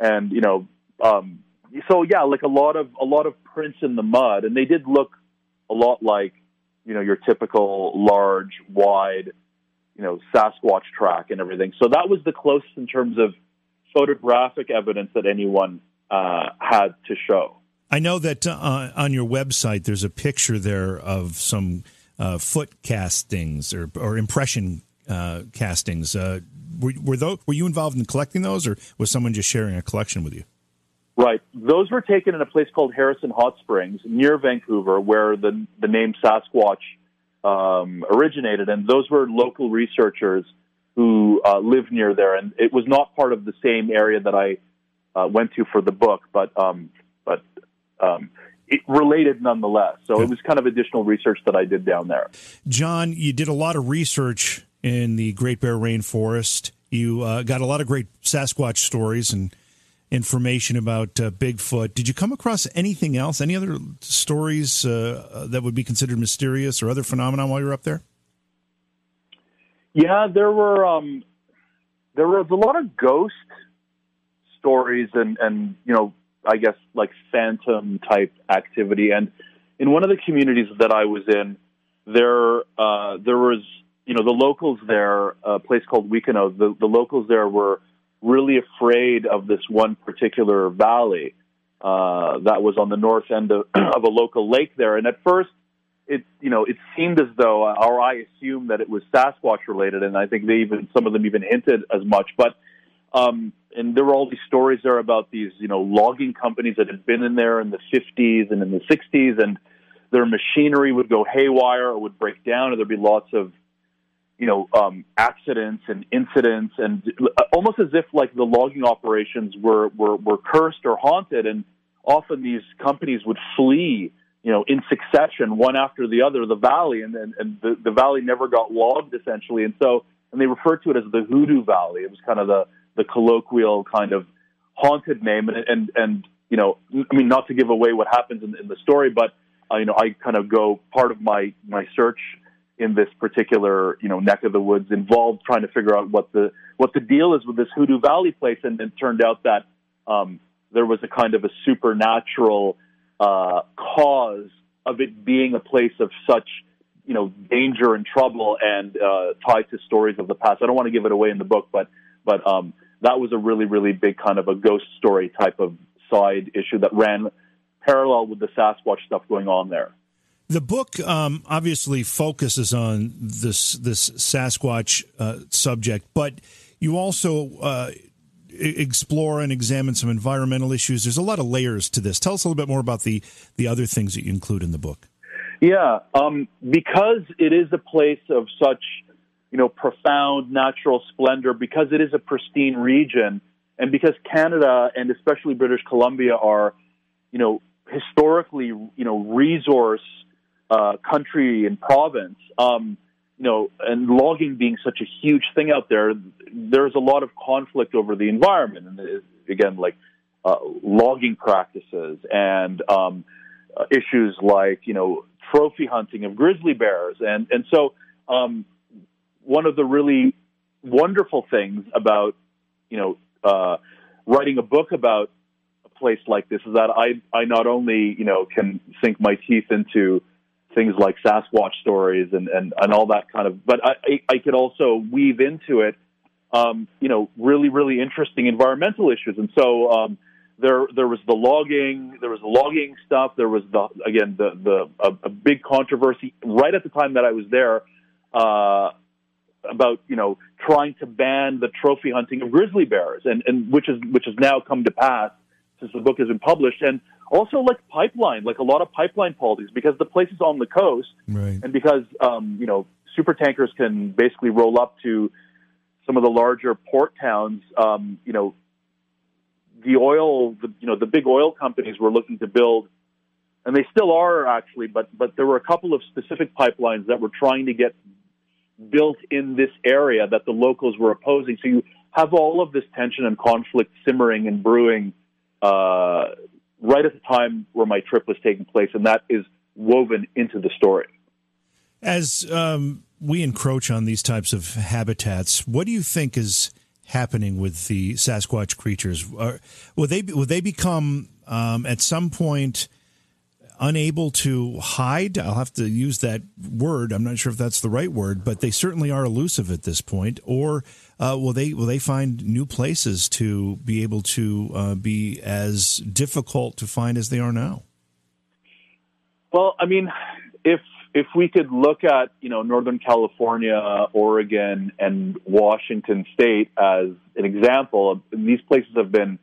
so yeah, like a lot of prints in the mud, and they did look a lot like, your typical large, wide, Sasquatch track and everything. So that was the closest in terms of photographic evidence that anyone had to show. I know that on your website there's a picture there of some foot castings or impression castings. Were you involved in collecting those, or was someone just sharing a collection with you? Right. Those were taken in a place called Harrison Hot Springs near Vancouver, where the name Sasquatch originated, and those were local researchers who lived near there. And it was not part of the same area that I went to for the book, but it related nonetheless. So it was kind of additional research that I did down there. John, you did a lot of research in the Great Bear Rainforest. You got a lot of great Sasquatch stories and information about Bigfoot. Did you come across anything else, any other stories that would be considered mysterious or other phenomena while you were up there? Yeah, there was a lot of ghost stories and I guess like phantom type activity. And in one of the communities that I was in, there was, the locals there, a place called Wekino, the locals there were really afraid of this one particular valley that was on the north end of a local lake there. And at first, it seemed as though, or I assumed that it was Sasquatch related, and I think some of them even hinted as much. But and there were all these stories there about these logging companies that had been in there in the 50s and in the 60s, and their machinery would go haywire or would break down, and there'd be lots of accidents and incidents, and almost as if like the logging operations were cursed or haunted, and often these companies would flee, in succession, one after the other, the valley, and the valley never got logged essentially, and they referred to it as the Hoodoo Valley. It was kind of the colloquial kind of haunted name, and not to give away what happens in the story, but I kind of go part of my search in this particular, neck of the woods involved trying to figure out what the deal is with this Hoodoo Valley place. And it turned out that there was a kind of a supernatural cause of it being a place of such, danger and trouble and tied to stories of the past. I don't want to give it away in the book, but that was a really, really big kind of a ghost story type of side issue that ran parallel with the Sasquatch stuff going on there. The book obviously focuses on this Sasquatch subject, but you also explore and examine some environmental issues. There's a lot of layers to this. Tell us a little bit more about the other things that you include in the book. Yeah, because it is a place of such, profound natural splendor, because it is a pristine region, and because Canada and especially British Columbia are, historically, resource country and province, and logging being such a huge thing out there, there's a lot of conflict over the environment. And again, like logging practices and issues like, trophy hunting of grizzly bears. And so one of the really wonderful things about, writing a book about a place like this is that I not only, can sink my teeth into things like Sasquatch stories and all that kind of, but I could also weave into it, really, really interesting environmental issues. And so there was the logging stuff. There was a big controversy right at the time that I was there about trying to ban the trophy hunting of grizzly bears, and which has now come to pass since the book has been published. And also, like a lot of pipeline politics, because the place is on the coast, right, and because super tankers can basically roll up to some of the larger port towns. The big oil companies were looking to build, and they still are actually, but there were a couple of specific pipelines that were trying to get built in this area that the locals were opposing. So you have all of this tension and conflict simmering and brewing right at the time where my trip was taking place, and that is woven into the story. As we encroach on these types of habitats, what do you think is happening with the Sasquatch creatures? Will they become at some point unable to hide. I'll have to use that word. I'm not sure if that's the right word, but they certainly are elusive at this point. Or will they find new places to be able to be as difficult to find as they are now? Well, I mean, if we could look at, Northern California, Oregon, and Washington State as an example, these places have been,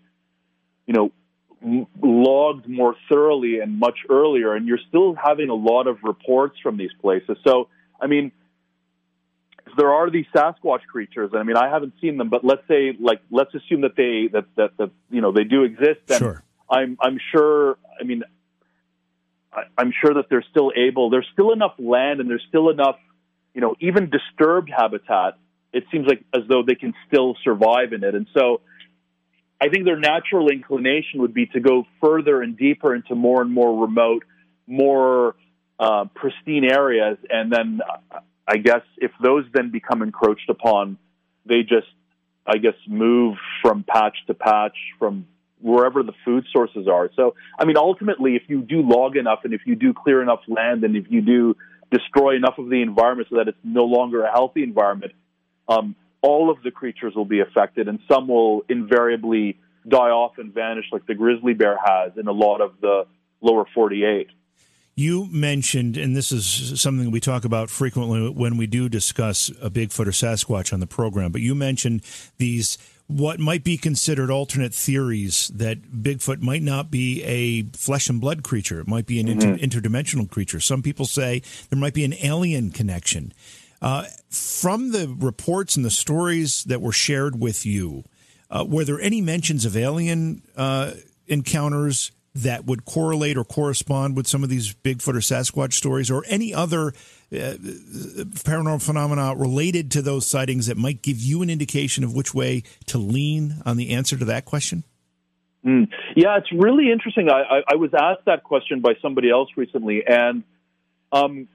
logged more thoroughly and much earlier, and you're still having a lot of reports from these places. So, I mean, if there are these Sasquatch creatures, I mean, I haven't seen them, but let's assume that they do exist. Then sure. I'm sure. I mean, I'm sure that they're still able. There's still enough land, and there's still enough, even disturbed habitat. It seems like as though they can still survive in it, and so I think their natural inclination would be to go further and deeper into more and more remote, more pristine areas. And then I guess if those then become encroached upon, they just, move from patch to patch from wherever the food sources are. So, I mean, ultimately, if you do log enough and if you do clear enough land and if you do destroy enough of the environment so that it's no longer a healthy environment, all of the creatures will be affected, and some will invariably die off and vanish like the grizzly bear has in a lot of the lower 48. You mentioned, and this is something we talk about frequently when we do discuss a Bigfoot or Sasquatch on the program, but you mentioned these what might be considered alternate theories that Bigfoot might not be a flesh and blood creature. It might be an interdimensional creature. Some people say there might be an alien connection. From the reports and the stories that were shared with you, were there any mentions of alien encounters that would correlate or correspond with some of these Bigfoot or Sasquatch stories, or any other paranormal phenomena related to those sightings that might give you an indication of which way to lean on the answer to that question? Yeah, it's really interesting. I was asked that question by somebody else recently, and on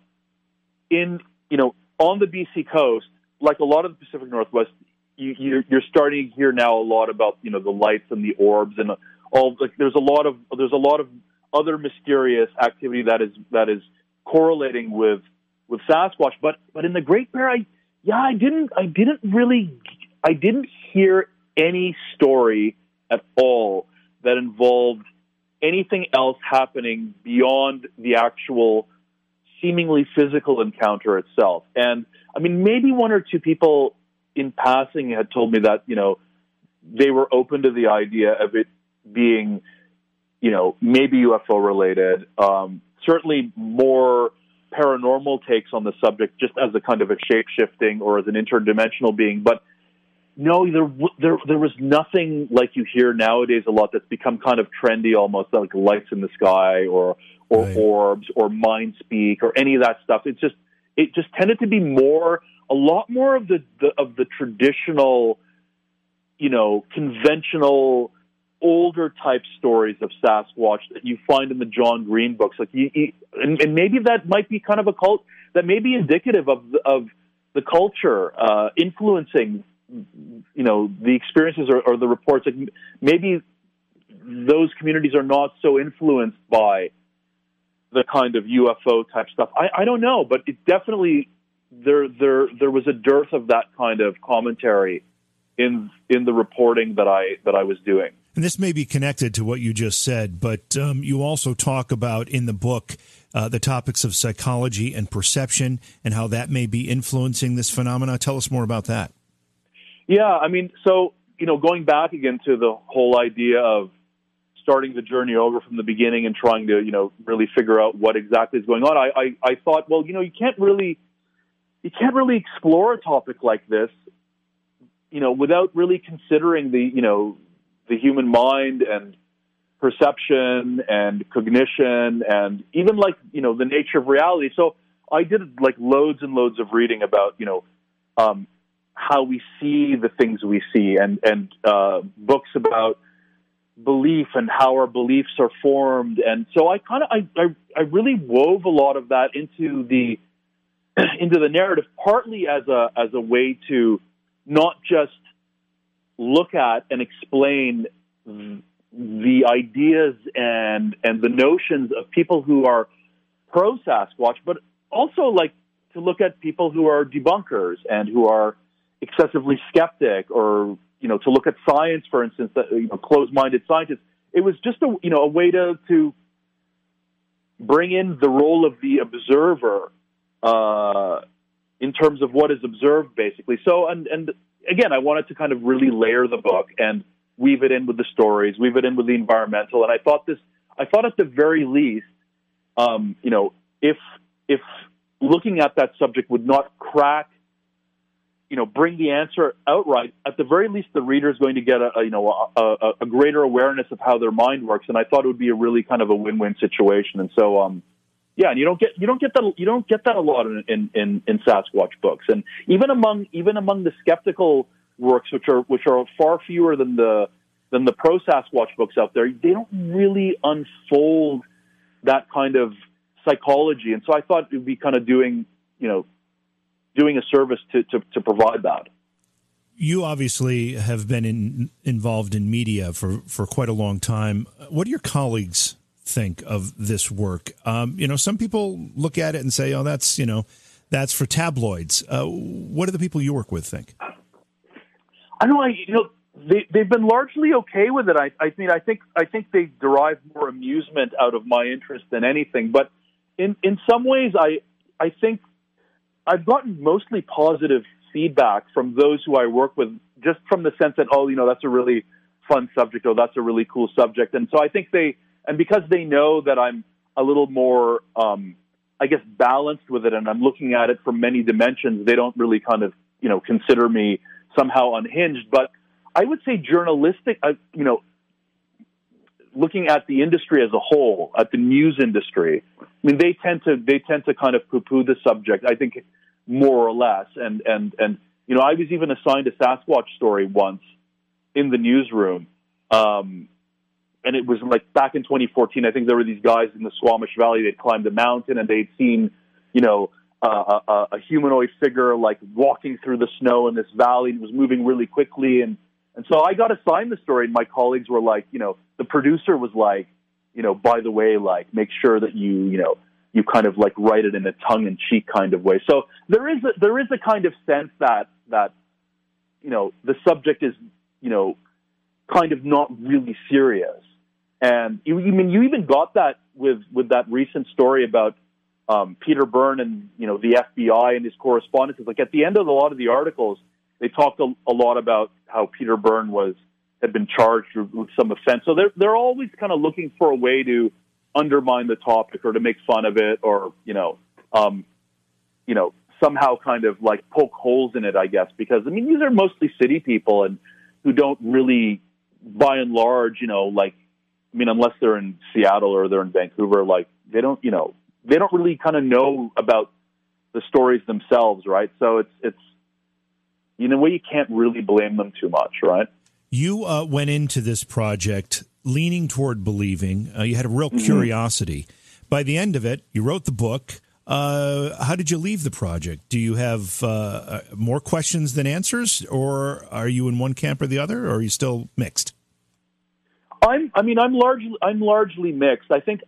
the BC coast, like a lot of the Pacific Northwest, you're starting to hear now a lot about the lights and the orbs and all. Like there's a lot of other mysterious activity that is correlating with Sasquatch. But in the Great Bear, I didn't hear any story at all that involved anything else happening beyond the actual seemingly physical encounter itself. And I mean, maybe one or two people in passing had told me that, they were open to the idea of it being, maybe UFO related. Certainly more paranormal takes on the subject just as a kind of a shape-shifting or as an interdimensional being. But no, there was nothing like you hear nowadays a lot that's become kind of trendy, almost like lights in the sky or right. Orbs or mind speak or any of that stuff. It just tended to be a lot more of the traditional, conventional, older type stories of Sasquatch that you find in the John Green books. Like and maybe that might be kind of a cult that may be indicative of the culture influencing, the experiences or the reports. Like maybe those communities are not so influenced by the kind of UFO type stuff. I don't know, but it definitely there was a dearth of that kind of commentary in the reporting that I was doing. And this may be connected to what you just said, but you also talk about in the book the topics of psychology and perception and how that may be influencing this phenomena. Tell us more about that. Yeah, I mean, so, going back again to the whole idea of starting the journey over from the beginning and trying to, really figure out what exactly is going on, I thought, well, you can't really explore a topic like this, without really considering the human mind and perception and cognition and even the nature of reality. So I did loads and loads of reading about, how we see the things we see and books about belief and how our beliefs are formed. And so I really wove a lot of that into the narrative, partly as a way to not just look at and explain the ideas and the notions of people who are pro Sasquatch, but also like to look at people who are debunkers and who are excessively skeptic, or to look at science, for instance, closed-minded scientists. It was just a way to bring in the role of the observer in terms of what is observed, basically. So, and again, I wanted to kind of really layer the book and weave it in with the stories, weave it in with the environmental. And I thought at the very least, if looking at that subject would not crack, bring the answer outright, at the very least, the reader is going to get a greater awareness of how their mind works. And I thought it would be a really kind of a win-win situation. And so, and you don't get that a lot in Sasquatch books. And even among the skeptical works, which are far fewer than the pro Sasquatch books out there, they don't really unfold that kind of psychology. And so I thought it would be kind of doing a service to provide that. You obviously have been involved in media for quite a long time. What do your colleagues think of this work? Some people look at it and say, "Oh, that's for tabloids." What do the people you work with think? I don't know. They've been largely okay with it. I think they derive more amusement out of my interest than anything. But in some ways, I think I've gotten mostly positive feedback from those who I work with, just from the sense that, that's a really fun subject, or that's a really cool subject. And so I think because they know that I'm a little more, balanced with it, and I'm looking at it from many dimensions, they don't really kind of, consider me somehow unhinged. But I would say journalistic, looking at the industry as a whole, at the news industry, I mean, they tend to kind of poo-poo the subject, I think, more or less. And I was even assigned a Sasquatch story once in the newsroom. And it was like back in 2014, I think there were these guys in the Squamish Valley. They'd climbed a mountain and they'd seen, a humanoid figure like walking through the snow in this valley, and it was moving really quickly. And so I got assigned the story, and my colleagues were like, the producer was like, by the way, like, make sure that you kind of like write it in a tongue-in-cheek kind of way. So there is a kind of sense that the subject is, kind of not really serious. And you even got that with that recent story about Peter Byrne and, the FBI and his correspondences. Like, at the end of a lot of the articles, they talked a lot about how Peter Byrne had been charged with some offense. So they're always kind of looking for a way to undermine the topic or to make fun of it, or somehow kind of like poke holes in it, I guess, because these are mostly city people and who don't really, by and large, unless they're in Seattle or they're in Vancouver, like they don't really kind of know about the stories themselves, right? So it's in a way you can't really blame them too much, right? You went into this project leaning toward believing. You had a real curiosity. By the end of it, you wrote the book. How did you leave the project? Do you have more questions than answers, or are you in one camp or the other, or are you still mixed? I'm largely mixed. I think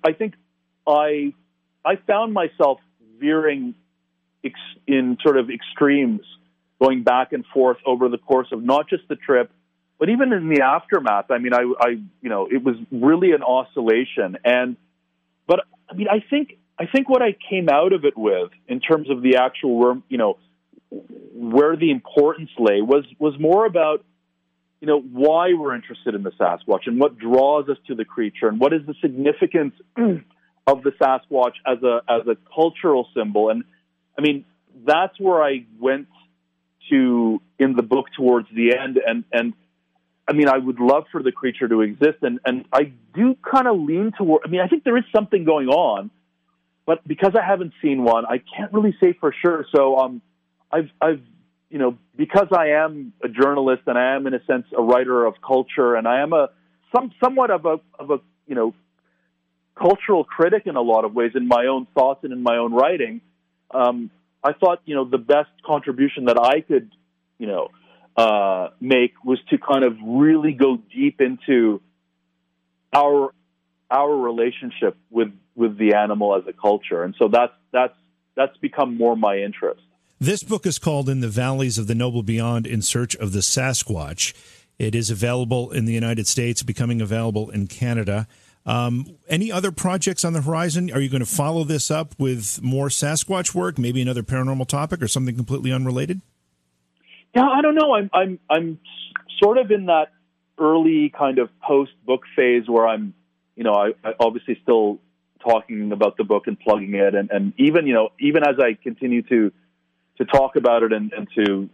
I found myself veering in sort of extremes, going back and forth over the course of not just the trip, but even in the aftermath. It was really an oscillation. But I think what I came out of it with, in terms of the actual, where the importance lay, was more about, why we're interested in the Sasquatch and what draws us to the creature and what is the significance of the Sasquatch as a cultural symbol. And that's where I went to in the book towards the end. And I would love for the creature to exist. And I do kind of lean toward, I think there is something going on, but because I haven't seen one, I can't really say for sure. So, I've because I am a journalist and I am in a sense a writer of culture, and I am somewhat of a cultural critic in a lot of ways in my own thoughts and in my own writing. I thought, the best contribution that I could, make was to kind of really go deep into, our relationship with the animal as a culture, and so that's become more my interest. This book is called In the Valleys of the Noble Beyond, In Search of the Sasquatch. It is available in the United States, becoming available in Canada. Any other projects on the horizon? Are you going to follow this up with more Sasquatch work, maybe another paranormal topic or something completely unrelated? Yeah, I don't know. I'm sort of in that early kind of post-book phase where I'm, I obviously still talking about the book and plugging it, and even as I continue to talk about it and to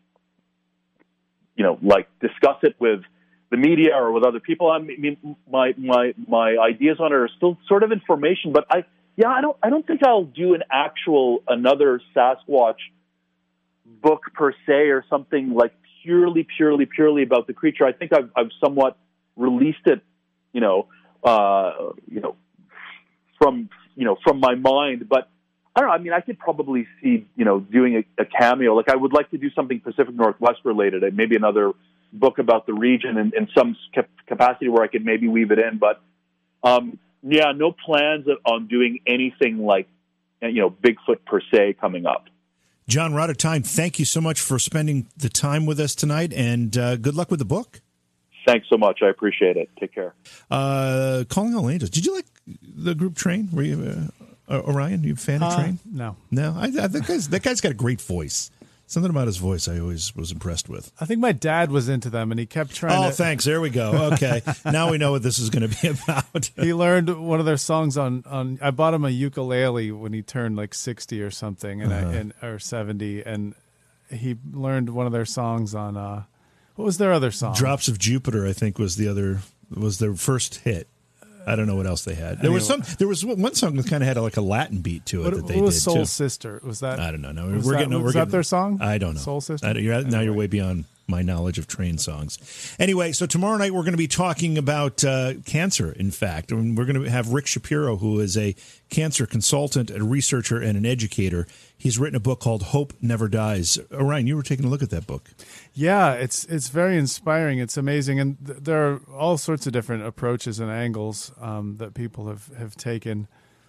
like discuss it with the media or with other people. I mean, my ideas on it are still sort of information, but I don't think I'll do another Sasquatch book per se, or something like purely about the creature. I think I've somewhat released it, from my mind, but I don't know. I mean, I could probably see, doing a cameo. Like, I would like to do something Pacific Northwest related, and maybe another book about the region in some capacity where I could maybe weave it in. But, no plans on doing anything like, Bigfoot per se coming up. John, we're out of time. Thank you so much for spending the time with us tonight, and good luck with the book. Thanks so much. I appreciate it. Take care. Calling All Angels. Did you like the group Train? Were you... Orion, you a fan of Train? No. That guy's got a great voice. Something about his voice I always was impressed with. I think my dad was into them, and he kept trying to... thanks. There we go. Okay. Now we know what this is going to be about. He learned one of their songs on... I bought him a ukulele when he turned like 60 or something, or 70, and he learned one of their songs on... what was their other song? Drops of Jupiter, I think, was their first hit. I don't know what else they had. There was one song that kind of had like a Latin beat to it that they did. What was Soul too. Sister? Was that? I don't know. No, was that their song? I don't know. Soul Sister. Now you're way beyond my knowledge of Train songs. Anyway, so tomorrow night we're going to be talking about cancer. In fact, and we're going to have Rick Shapiro, who is a cancer consultant, a researcher, and an educator. He's written a book called Hope Never Dies. Orion, you were taking a look at that book. Yeah, it's very inspiring. It's amazing, and there are all sorts of different approaches and angles that people have taken.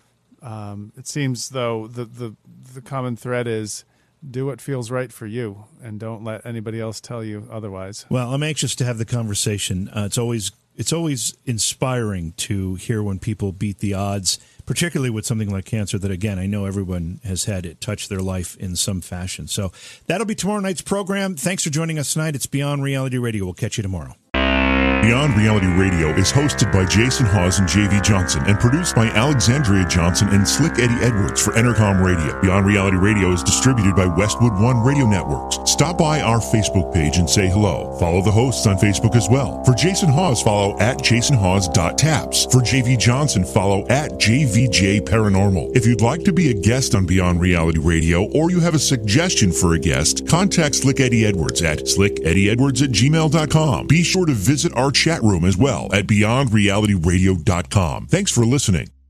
It seems, though, the common thread is do what feels right for you, and don't let anybody else tell you otherwise. Well, I'm anxious to have the conversation. It's always inspiring to hear when people beat the odds, particularly with something like cancer that, again, I know everyone has had it touch their life in some fashion. So that'll be tomorrow night's program. Thanks for joining us tonight. It's Beyond Reality Radio. We'll catch you tomorrow. Beyond Reality Radio is hosted by Jason Hawes and J.V. Johnson and produced by Alexandria Johnson and Slick Eddie Edwards for Entercom Radio. Beyond Reality Radio is distributed by Westwood One Radio Networks. Stop by our Facebook page and say hello. Follow the hosts on Facebook as well. For Jason Hawes, follow at jasonhawes.taps. For J.V. Johnson, follow at JVJ Paranormal. If you'd like to be a guest on Beyond Reality Radio or you have a suggestion for a guest, contact Slick Eddie Edwards at slickeddieedwards@gmail.com. Be sure to visit our chat room as well at beyondrealityradio.com. Thanks for listening.